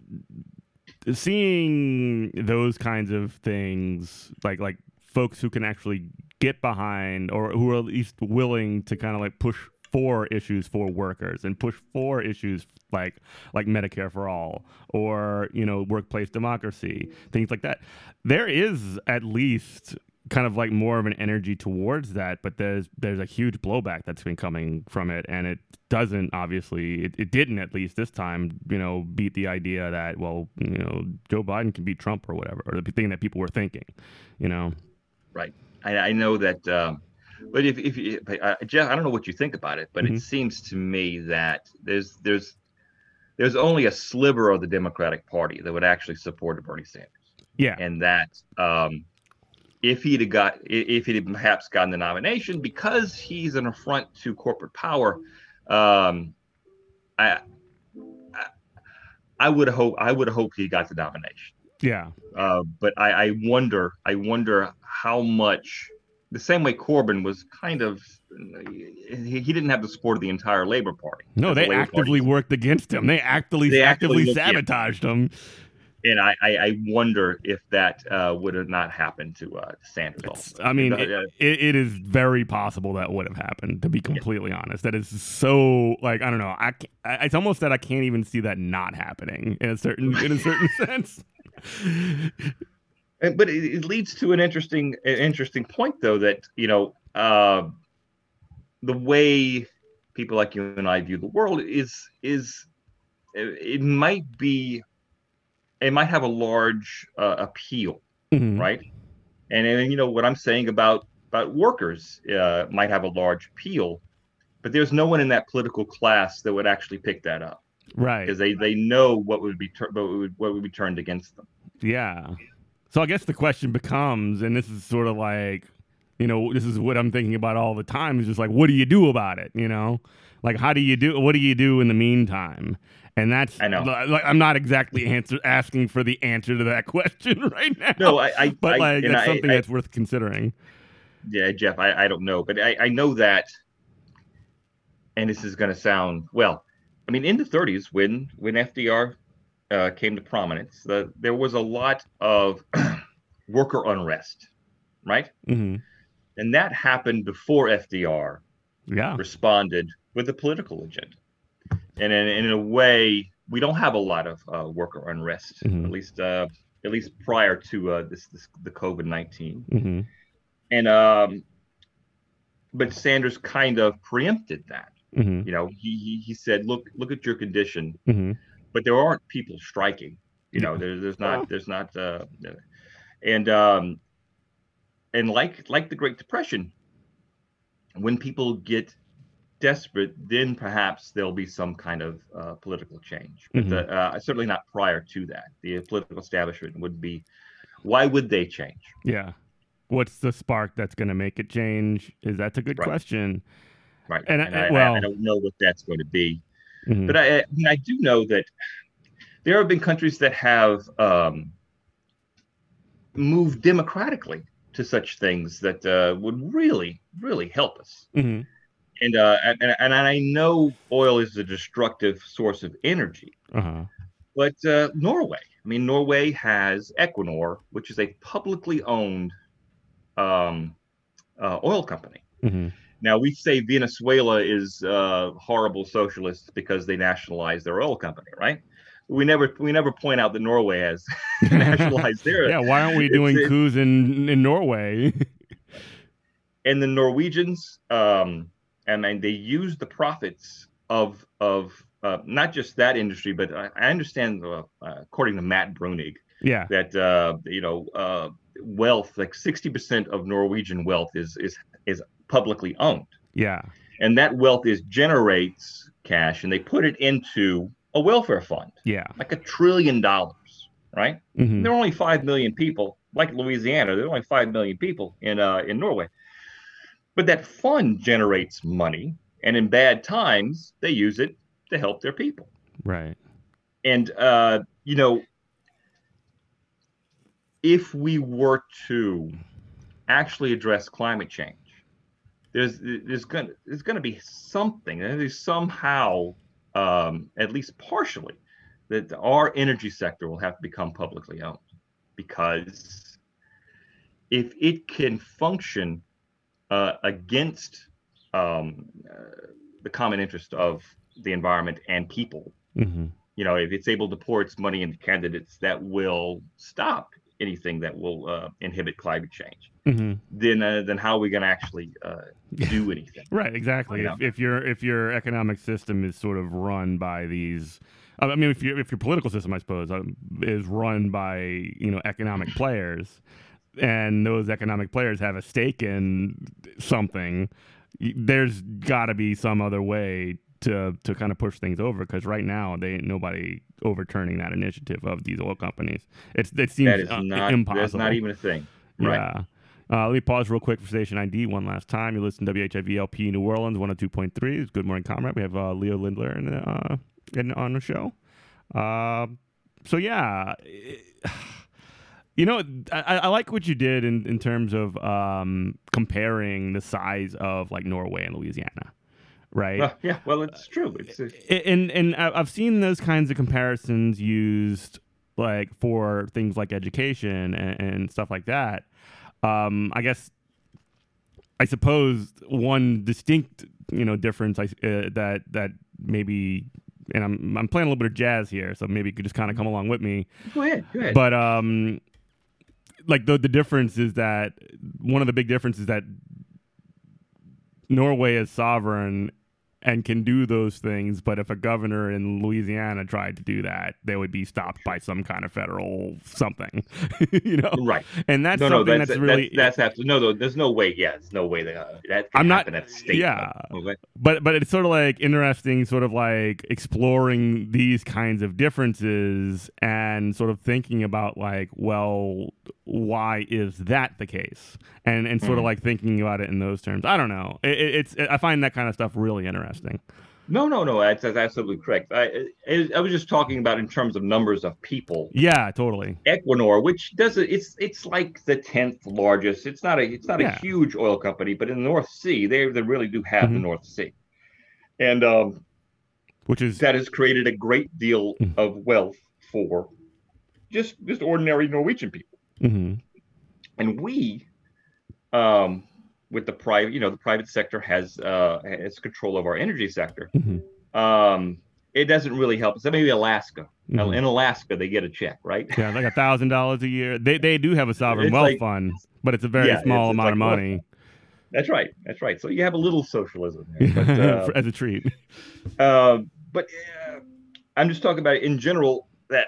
seeing those kinds of things, like like folks who can actually get behind, or who are at least willing to kind of like push for issues for workers and push for issues like like Medicare for all, or you know, workplace democracy, things like that. There is at least kind of like more of an energy towards that, but there's there's a huge blowback that's been coming from it, and it doesn't obviously it, it didn't, at least this time, you know, beat the idea that, well, you know, Joe Biden can beat Trump or whatever, or the thing that people were thinking, you know. Right. I, I know that. Um, but if, if, if uh, Jeff, I don't know what you think about it, but Mhm. it seems to me that there's there's there's only a sliver of the Democratic Party that would actually support Bernie Sanders, Yeah. and that um, if he'd have got if he'd have perhaps gotten the nomination, because he's an affront to corporate power, um, I, I I would hope I would hope he got the nomination. Yeah. Uh, but I, I wonder I wonder how much, the same way Corbyn was kind of, he, he didn't have the support of the entire Labor Party. No, because the they Labor actively Party, worked against him. They actively they actually actively looked at- sabotaged him. and I, I, I wonder if that uh, would have not happened to uh, Sanders. It's, Also. I mean, Uh, it, it, it is very possible that would have happened, to be completely honest. That is so, like, I don't know. I, ca- I- it's almost that I can't even see that not happening in a certain in a certain sense. And- but it, it leads to an interesting an interesting point, though, that, you know, uh, the way people like you and I view the world is is it might be it might have a large uh, appeal, Mhm. right? And then, you know, what I'm saying about about workers uh, might have a large appeal, but there's no one in that political class that would actually pick that up, Right. because they they know what would be tur- what would what would be turned against them. Yeah. So I guess the question becomes, and this is sort of like, you know, this is what I'm thinking about all the time, is just like, what do you do about it? You know, like, how do you do, what do you do in the meantime? And that's, I know. like, I'm not exactly answer, asking for the answer to that question right now. No, I, I but I, like, and that's I- something I- that's worth considering. yeah, Jeff, I, I don't know, but I, I know that, and this is going to sound, well, I mean, in the thirties, when when F D R uh, came to prominence, the, there was a lot of worker unrest, right? Hmm. And that happened before F D R Yeah. responded with a political agenda. And in, in a way, we don't have a lot of uh, worker unrest, Mhm. at least uh, at least prior to uh, this, this the COVID nineteen. Hmm. And um, but Sanders kind of preempted that. Hmm. You know, he, he he said, look look at your condition, Hmm. but there aren't people striking. You know, there, there's not there's not uh, and um, and like like the Great Depression, when people get desperate, then perhaps there'll be some kind of uh, political change. But Mhm. the, uh, certainly not prior to that. The political establishment would be. Why would they change? Yeah. What's the spark that's going to make it change? Is that's a good Right. question. Right. And, And, I, I, well, I, I don't know what that's going to be. mhm. But I, I mean, I do know that there have been countries that have um, moved democratically to such things that uh, would really, really help us. Mhm. And, uh, and and I know oil is a destructive source of energy, Uh-huh. but uh, Norway. I mean, Norway has Equinor, which is a publicly owned um, uh, oil company. Mhm. Now, we say Venezuela is uh, horrible socialists because they nationalized their oil company, right? We never we never point out that Norway has nationalized their. Yeah, why aren't we It's- doing it- coups in in Norway? And the Norwegians, um, and, and they use the profits of of uh, not just that industry, but I, I understand, uh, uh, according to Matt Brunig, Yeah. that uh, you know uh, wealth, like sixty percent of Norwegian wealth is is is publicly owned. Yeah. And that wealth is generates cash, and they put it into a welfare fund, Yeah. like a trillion dollars, right? Mhm. There are only five million people, like Louisiana. There are only five million people in uh, in Norway, but that fund generates money, and in bad times, they use it to help their people. Right. And uh, you know, if we were to actually address climate change, there's there's gonna there's gonna be something. There's somehow, um, at least partially, that our energy sector will have to become publicly owned, because if it can function uh, against um, uh, the common interest of the environment and people, Mm-hmm. you know, if it's able to pour its money into candidates that will stop anything that will uh, inhibit climate change, Mm-hmm. then uh, then how are we going to actually uh, do anything? Right, exactly. You If, know? if your if your economic system is sort of run by these, I mean, if your if your political system, I suppose, um, is run by you know economic players, and those economic players have a stake in something, y- there's got to be some other way to to kind of push things over. Because right now, they ain't nobody overturning that initiative of these oil companies. It's it seems That is uh, not impossible. that's not even a thing, right? Yeah. Uh, let me pause real quick for station I D one last time. You listen to W H I V L P New Orleans one oh two point three. It's Good Morning Comrade. We have uh, Leo Lindler in, uh, in, on the show. Uh, so, yeah. You know, I, I like what you did in, in terms of um, comparing the size of, like, Norway and Louisiana. Right? Well, yeah, well, it's true. It's a, And, and I've seen those kinds of comparisons used, like, for things like education and, and stuff like that. Um, I guess, I suppose one distinct, you know, difference I, uh, that that maybe, and I'm I'm playing a little bit of jazz here, so maybe you could just kind of come along with me. go ahead, go ahead. But um, like the the difference is that one of the big differences is that Norway is sovereign and can do those things, but if a governor in Louisiana tried to do that, they would be stopped by some kind of federal something, you know? Right. And that's no, no, something that's that's, really that's, that's absolutely no, no. There's no way. Yeah, there's no way that uh, that can I'm not- happen at the state. yeah. level. Okay. but but it's sort of like interesting, sort of like exploring these kinds of differences and sort of thinking about like, well, why is that the case? And and sort of Mhm. like thinking about it in those terms. I don't know. It, it- it's I find that kind of stuff really interesting. No, no, no. That's, that's absolutely correct. I, I I was just talking about in terms of numbers of people. Yeah, totally. Equinor, which does it, it's it's like the tenth largest. It's not a it's not Yeah. a huge oil company, but in the North Sea, they they really do have the Mhm. North Sea, and um, Which is that has created a great deal Mhm. of wealth for just just ordinary Norwegian people. mhm. And we, um, with the private, you know, the private sector has uh, has control of our energy sector. Mhm. Um, it doesn't really help us. Maybe Alaska. Now, Mhm. in Alaska, they get a check, right? Yeah, like a thousand dollars a year. They they do have a sovereign It's wealth like- fund, but it's a very Yeah, small it's- it's amount like of wealth money That's right. That's right. So you have a little socialism there. But, uh, as a treat. uh, but uh, I'm just talking about it in general that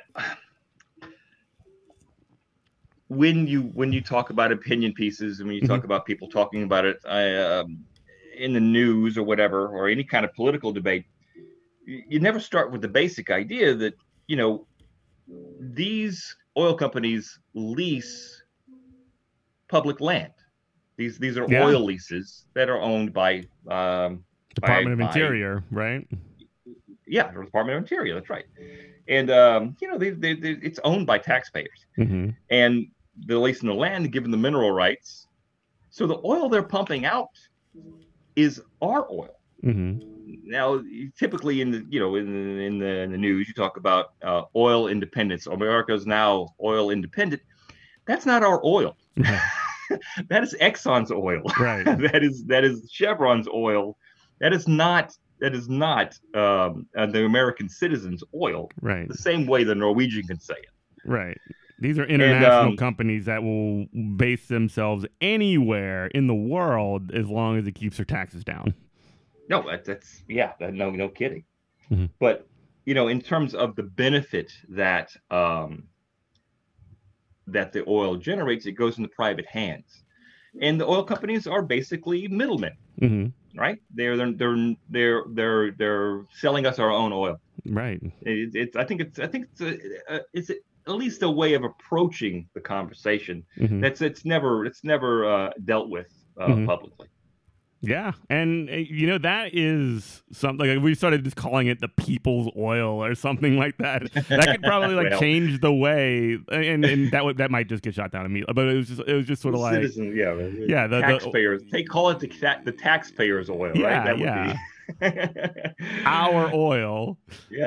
when you when you talk about opinion pieces and when you talk about people talking about it I, um, in the news or whatever, or any kind of political debate, you, you never start with the basic idea that, you know, these oil companies lease public land. These these are Yeah. oil leases that are owned by um, Department of by- Interior, right? yeah, the Department of Interior. That's right. And um, you know, they, they, they, it's owned by taxpayers, Mm-hmm. and they're leasing the land, given the mineral rights. So the oil they're pumping out is our oil. Mm-hmm. Now, typically in the you know in the, in the, in the news, you talk about uh, oil independence. America's now oil independent. That's not our oil. That is Exxon's oil. Right. that is that is Chevron's oil. That is not that is not um, uh, the American citizens' oil. Right. The same way the Norwegian can say it. Right. These are international um, companies that will base themselves anywhere in the world as long as it keeps their taxes down. No, that, that's yeah, that, no, no kidding. Mhm. But you know, in terms of the benefit that um, that the oil generates, it goes into private hands, and the oil companies are basically middlemen, Mm-hmm. right? They're they're they're they're they're, they're selling us our own oil. Right. It, it's I think it's I think it's a, a, it's at least a way of approaching the conversation Mhm. that's it's never it's never uh, dealt with uh, Mhm. publicly. Yeah, and uh, you know that is something like we started just calling it the people's oil or something like that. That could probably like Well. change the way, and, and that would that might just get shot down immediately. But it was just it was just sort of like Citizens, yeah, yeah, the- the- taxpayers. they call it the ta- the taxpayers' oil, Yeah, right? That yeah. would be our oil. yeah.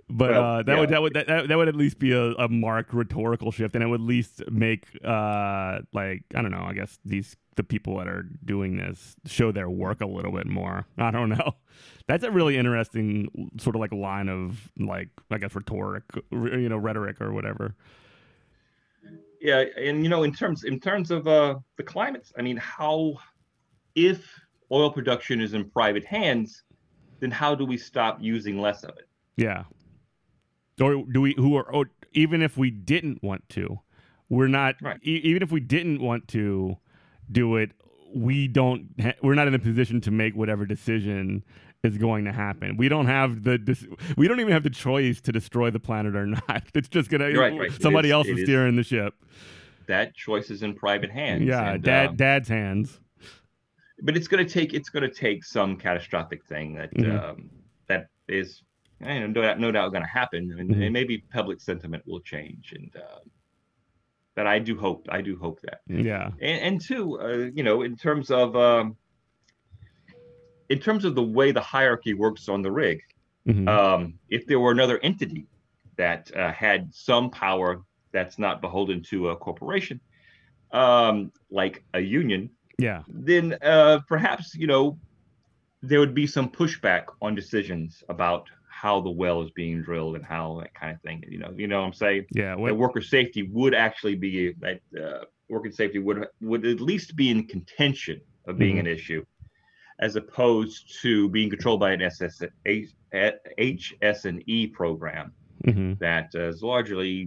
But Well, uh, that yeah. would that would that, that would at least be a, a marked rhetorical shift, and it would at least make uh, like I don't know. I guess these the people that are doing this show their work a little bit more. I don't know. That's a really interesting sort of like line of like I guess rhetoric, you know, rhetoric or whatever. Yeah, and you know, in terms in terms of uh, the climates, I mean, how if oil production is in private hands, then how do we stop using less of it? Yeah. Or do we? Who are? Or even if we didn't want to, we're not. Right. E- even if we didn't want to do it, we don't. Ha- we're not in a position to make whatever decision is going to happen. We don't have the. Dis- we don't even have the choice to destroy the planet or not. It's just gonna. Right, right. Somebody is, else is steering the ship. That choice is in private hands. Yeah, and, dad, uh, dad's hands. But it's going to take. It's going to take some catastrophic thing that Mhm. um, that is. You know, no doubt, no doubt going to happen, and, Mhm. and maybe public sentiment will change. And uh, but I do hope, I do hope that. Yeah. And, and two, uh, you know, in terms of um, in terms of the way the hierarchy works on the rig, Mhm. um, if there were another entity that uh, had some power that's not beholden to a corporation, um, like a union, Yeah. then uh, perhaps you know there would be some pushback on decisions about how the well is being drilled and how that kind of thing. You know, you know what I'm saying? Yeah. That What, worker safety would actually be that uh, worker safety would would at least be in contention of being Mhm. an issue, as opposed to being controlled by an S S H S and E program mhm. that uh, is largely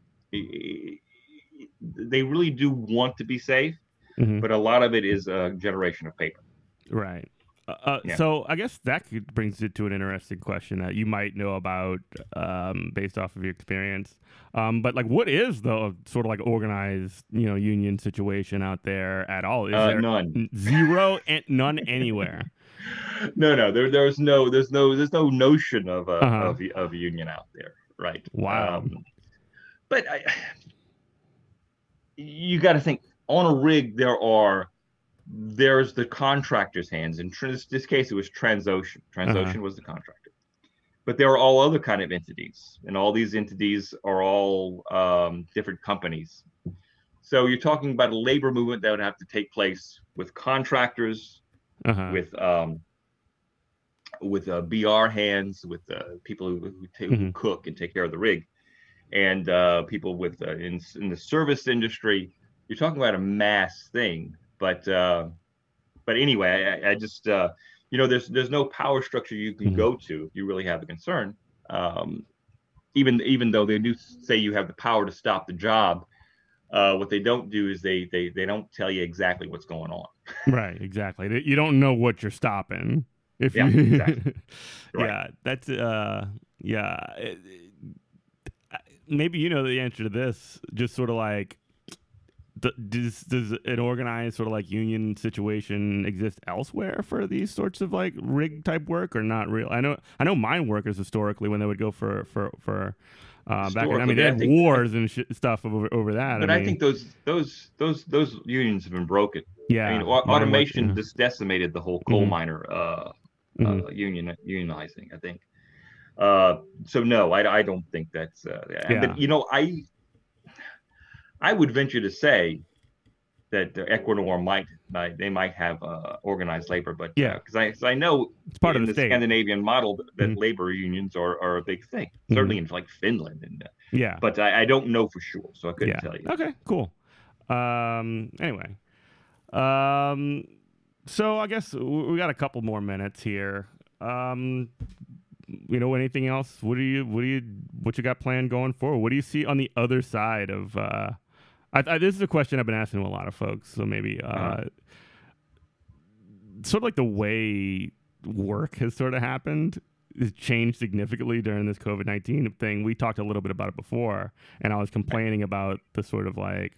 they really do want to be safe, Mhm. but a lot of it is a generation of paper. Right. Uh, uh, Yeah. So I guess that could, brings it to an interesting question that you might know about um, based off of your experience. Um, but like, what is the sort of like organized, you know, union situation out there at all? Is Uh, there none. zero and none anywhere? No, no, there, there's no, there's no, there's no notion of a Uh-huh. of, of a union out there, right? Wow. Um, but I, you got to think on a rig there are there's the contractor's hands. In this, this case, it was Transocean. Transocean Uh-huh. was the contractor, but there are all other kind of entities, and all these entities are all um, different companies. So you're talking about a labor movement that would have to take place with contractors, Uh-huh. with um, with uh, B R hands, with uh, people who, who, t- who Mhm. cook and take care of the rig, and uh, people with uh, in, in the service industry. You're talking about a mass thing, but uh, but anyway, I, I just uh, you know there's there's no power structure you can Mhm. go to if you really have a concern. Um, even even though they do say you have the power to stop the job, uh, what they don't do is they they they don't tell you exactly what's going on. Right. Exactly. Th- You don't know what you're stopping. If Yeah, you, exactly. Right. yeah, that's uh, yeah. It- it- maybe you know the answer to this. Just sort of like, th- does does an organized sort of like union situation exist elsewhere for these sorts of like rig type work or not real? I know I know mine workers historically when they would go for for for. Uh, back in, I mean, they Historically, I had think- wars and sh- stuff over over that. But I, I, mean, think those those those those unions have been broken. yeah, I mean, au- mine work- automation yeah. just decimated the whole coal Mhm. miner uh, Mhm. uh, union unionizing. I think. Uh, so no, I, I don't think that's. Uh, and Yeah. But you know, I I would venture to say that uh, Equinor might, might they might have uh, organized labor, but Yeah. because I 'cause I know It's part in of the the state. Scandinavian model that, that Mhm. labor unions are, are a big thing. Mhm. Certainly in like Finland, and uh, Yeah. but I, I don't know for sure, so I couldn't yeah. tell you. Okay. Cool. Um. Anyway. Um. So I guess w- we got a couple more minutes here. Um. You know, anything else? What do you? What do you? What you got planned going forward? What do you see on the other side of? Uh, I, I, this is a question I've been asking to a lot of folks. So maybe, uh, Uh-huh. sort of like the way work has sort of happened has changed significantly during this COVID nineteen thing. We talked a little bit about it before, and I was complaining about the sort of like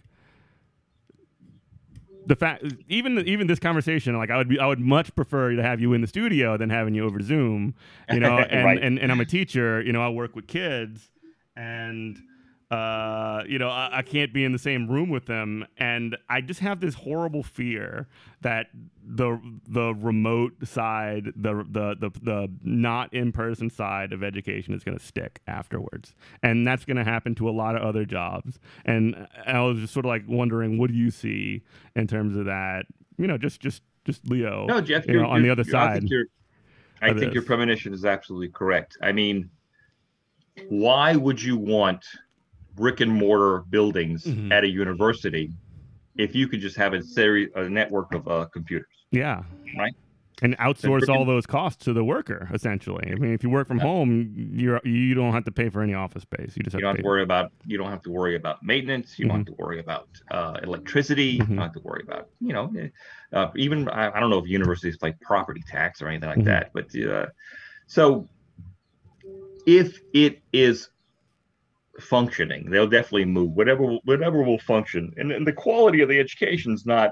the fact, even even this conversation, like I would be, I would much prefer to have you in the studio than having you over Zoom, you know. And Right. and, and I'm a teacher, you know. I work with kids, and Uh, you know, I, I can't be in the same room with them, and I just have this horrible fear that the the remote side, the the the, the not in person side of education is going to stick afterwards, and that's going to happen to a lot of other jobs. And I was just sort of like wondering, what do you see in terms of that? You know, just just just Leo. No, Jeff, you know, on the other side. I think, you're, I think your premonition is absolutely correct. I mean, why would you want brick and mortar buildings mm-hmm. at a university if you could just have a series, a network of uh, computers? Yeah. Right. And outsource all those costs to the worker, essentially. I mean, if you work from yeah. home, you're you don't have to pay for any office space. You just have you don't to, have to worry about you don't have to worry about maintenance. You mm-hmm. don't have to worry about uh, electricity. Mm-hmm. You don't have to worry about you know uh, even I, I don't know if universities like property tax or anything like mm-hmm. that. But uh, so if it is functioning, they'll definitely move. Whatever whatever will function, and, and the quality of the education is not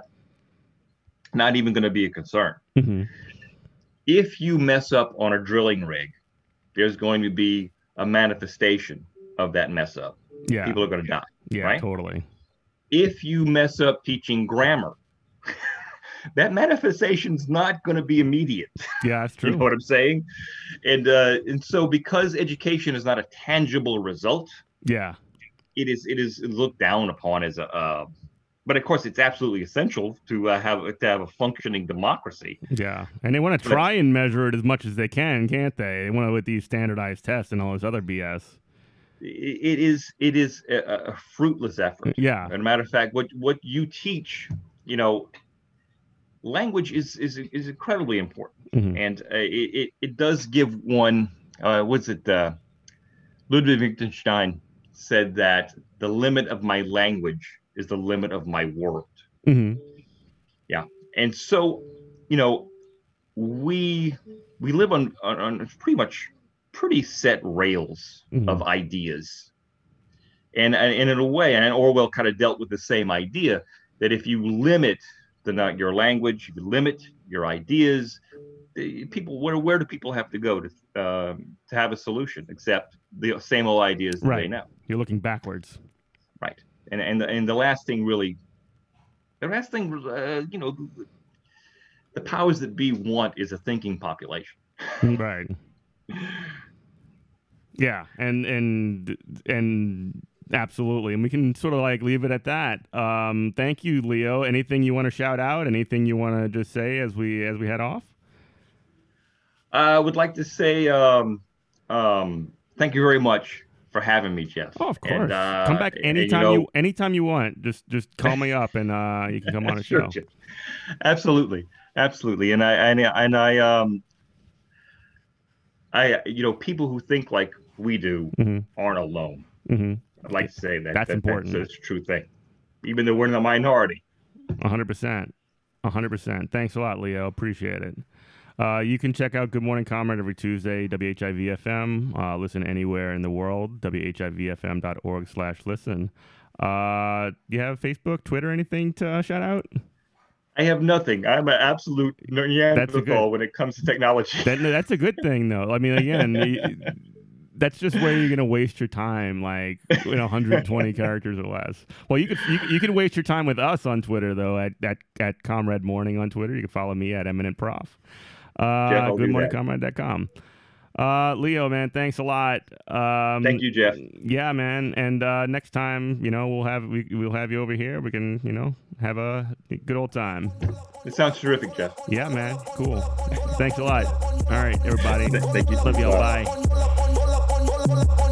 not even going to be a concern. Mm-hmm. If you mess up on a drilling rig, there's going to be a manifestation of that mess up. Yeah, people are going to die. Yeah, right? Totally. If you mess up teaching grammar, that manifestation's not going to be immediate. Yeah, that's true. You know what I'm saying? And uh, and so because education is not a tangible result, yeah, it is it is looked down upon as a. Uh, but of course, it's absolutely essential to uh, have to have a functioning democracy. Yeah, and they want to try and measure it as much as they can, can't they? They want to with these standardized tests and all this other B S. It is it is a, a fruitless effort. Yeah. As a matter of fact, what what you teach, you know. Language is is is incredibly important, mm-hmm. and uh, it, it it does give one. Uh, what's it? Uh, Ludwig Wittgenstein said that the limit of my language is the limit of my world. Mm-hmm. Yeah, and so you know, we we live on on, on pretty much pretty set rails mm-hmm. of ideas, and and in a way, and Orwell kind of dealt with the same idea that if you limit the not your language, you limit your ideas. People, where where do people have to go to um, to have a solution except the same old ideas that right. they know? You're looking backwards, right? And and the, and the last thing really, the last thing, uh, you know, the powers that be want is a thinking population. Right. Yeah, and and and. Absolutely. And we can sort of like leave it at that. Um, thank you, Leo. Anything you want to shout out? Anything you want to just say as we as we head off? I would like to say um, um, thank you very much for having me, Jeff. Oh, of course. And, uh, come back anytime and, you, know, you anytime you want. Just just call me up and uh, you can come on a sure, show. Jeff. Absolutely, absolutely. And I and, and I um I you know people who think like we do mm-hmm. aren't alone. Mm-hmm. I'd like to say that that's that, important. That's a true thing, even though we're in the minority. A hundred percent, a hundred percent. Thanks a lot, Leo. Appreciate it. Uh, you can check out Good Morning Comrade every Tuesday, W H I V F M. Uh, listen anywhere in the world, W H I V F M dot org slash listen. Uh, you have Facebook, Twitter, anything to uh, shout out? I have nothing. I'm an absolute Neanderthal when it comes to technology. That, that's a good thing, though. I mean, again. That's just where you're gonna waste your time, like you know, one hundred twenty characters or less. Well, you could you, you can waste your time with us on Twitter though at at, at Comrade Morning on Twitter. You can follow me at Eminent Prof. Uh, good morning comrade dot com. Uh, Leo, man, thanks a lot. Um, Thank you, Jeff. Yeah, man. And uh, next time, you know, we'll have we we'll have you over here. We can, you know, have a good old time. It sounds terrific, Jeff. Yeah, man. Cool. Thanks a lot. All right, everybody. Thank you. Love y'all. Bye.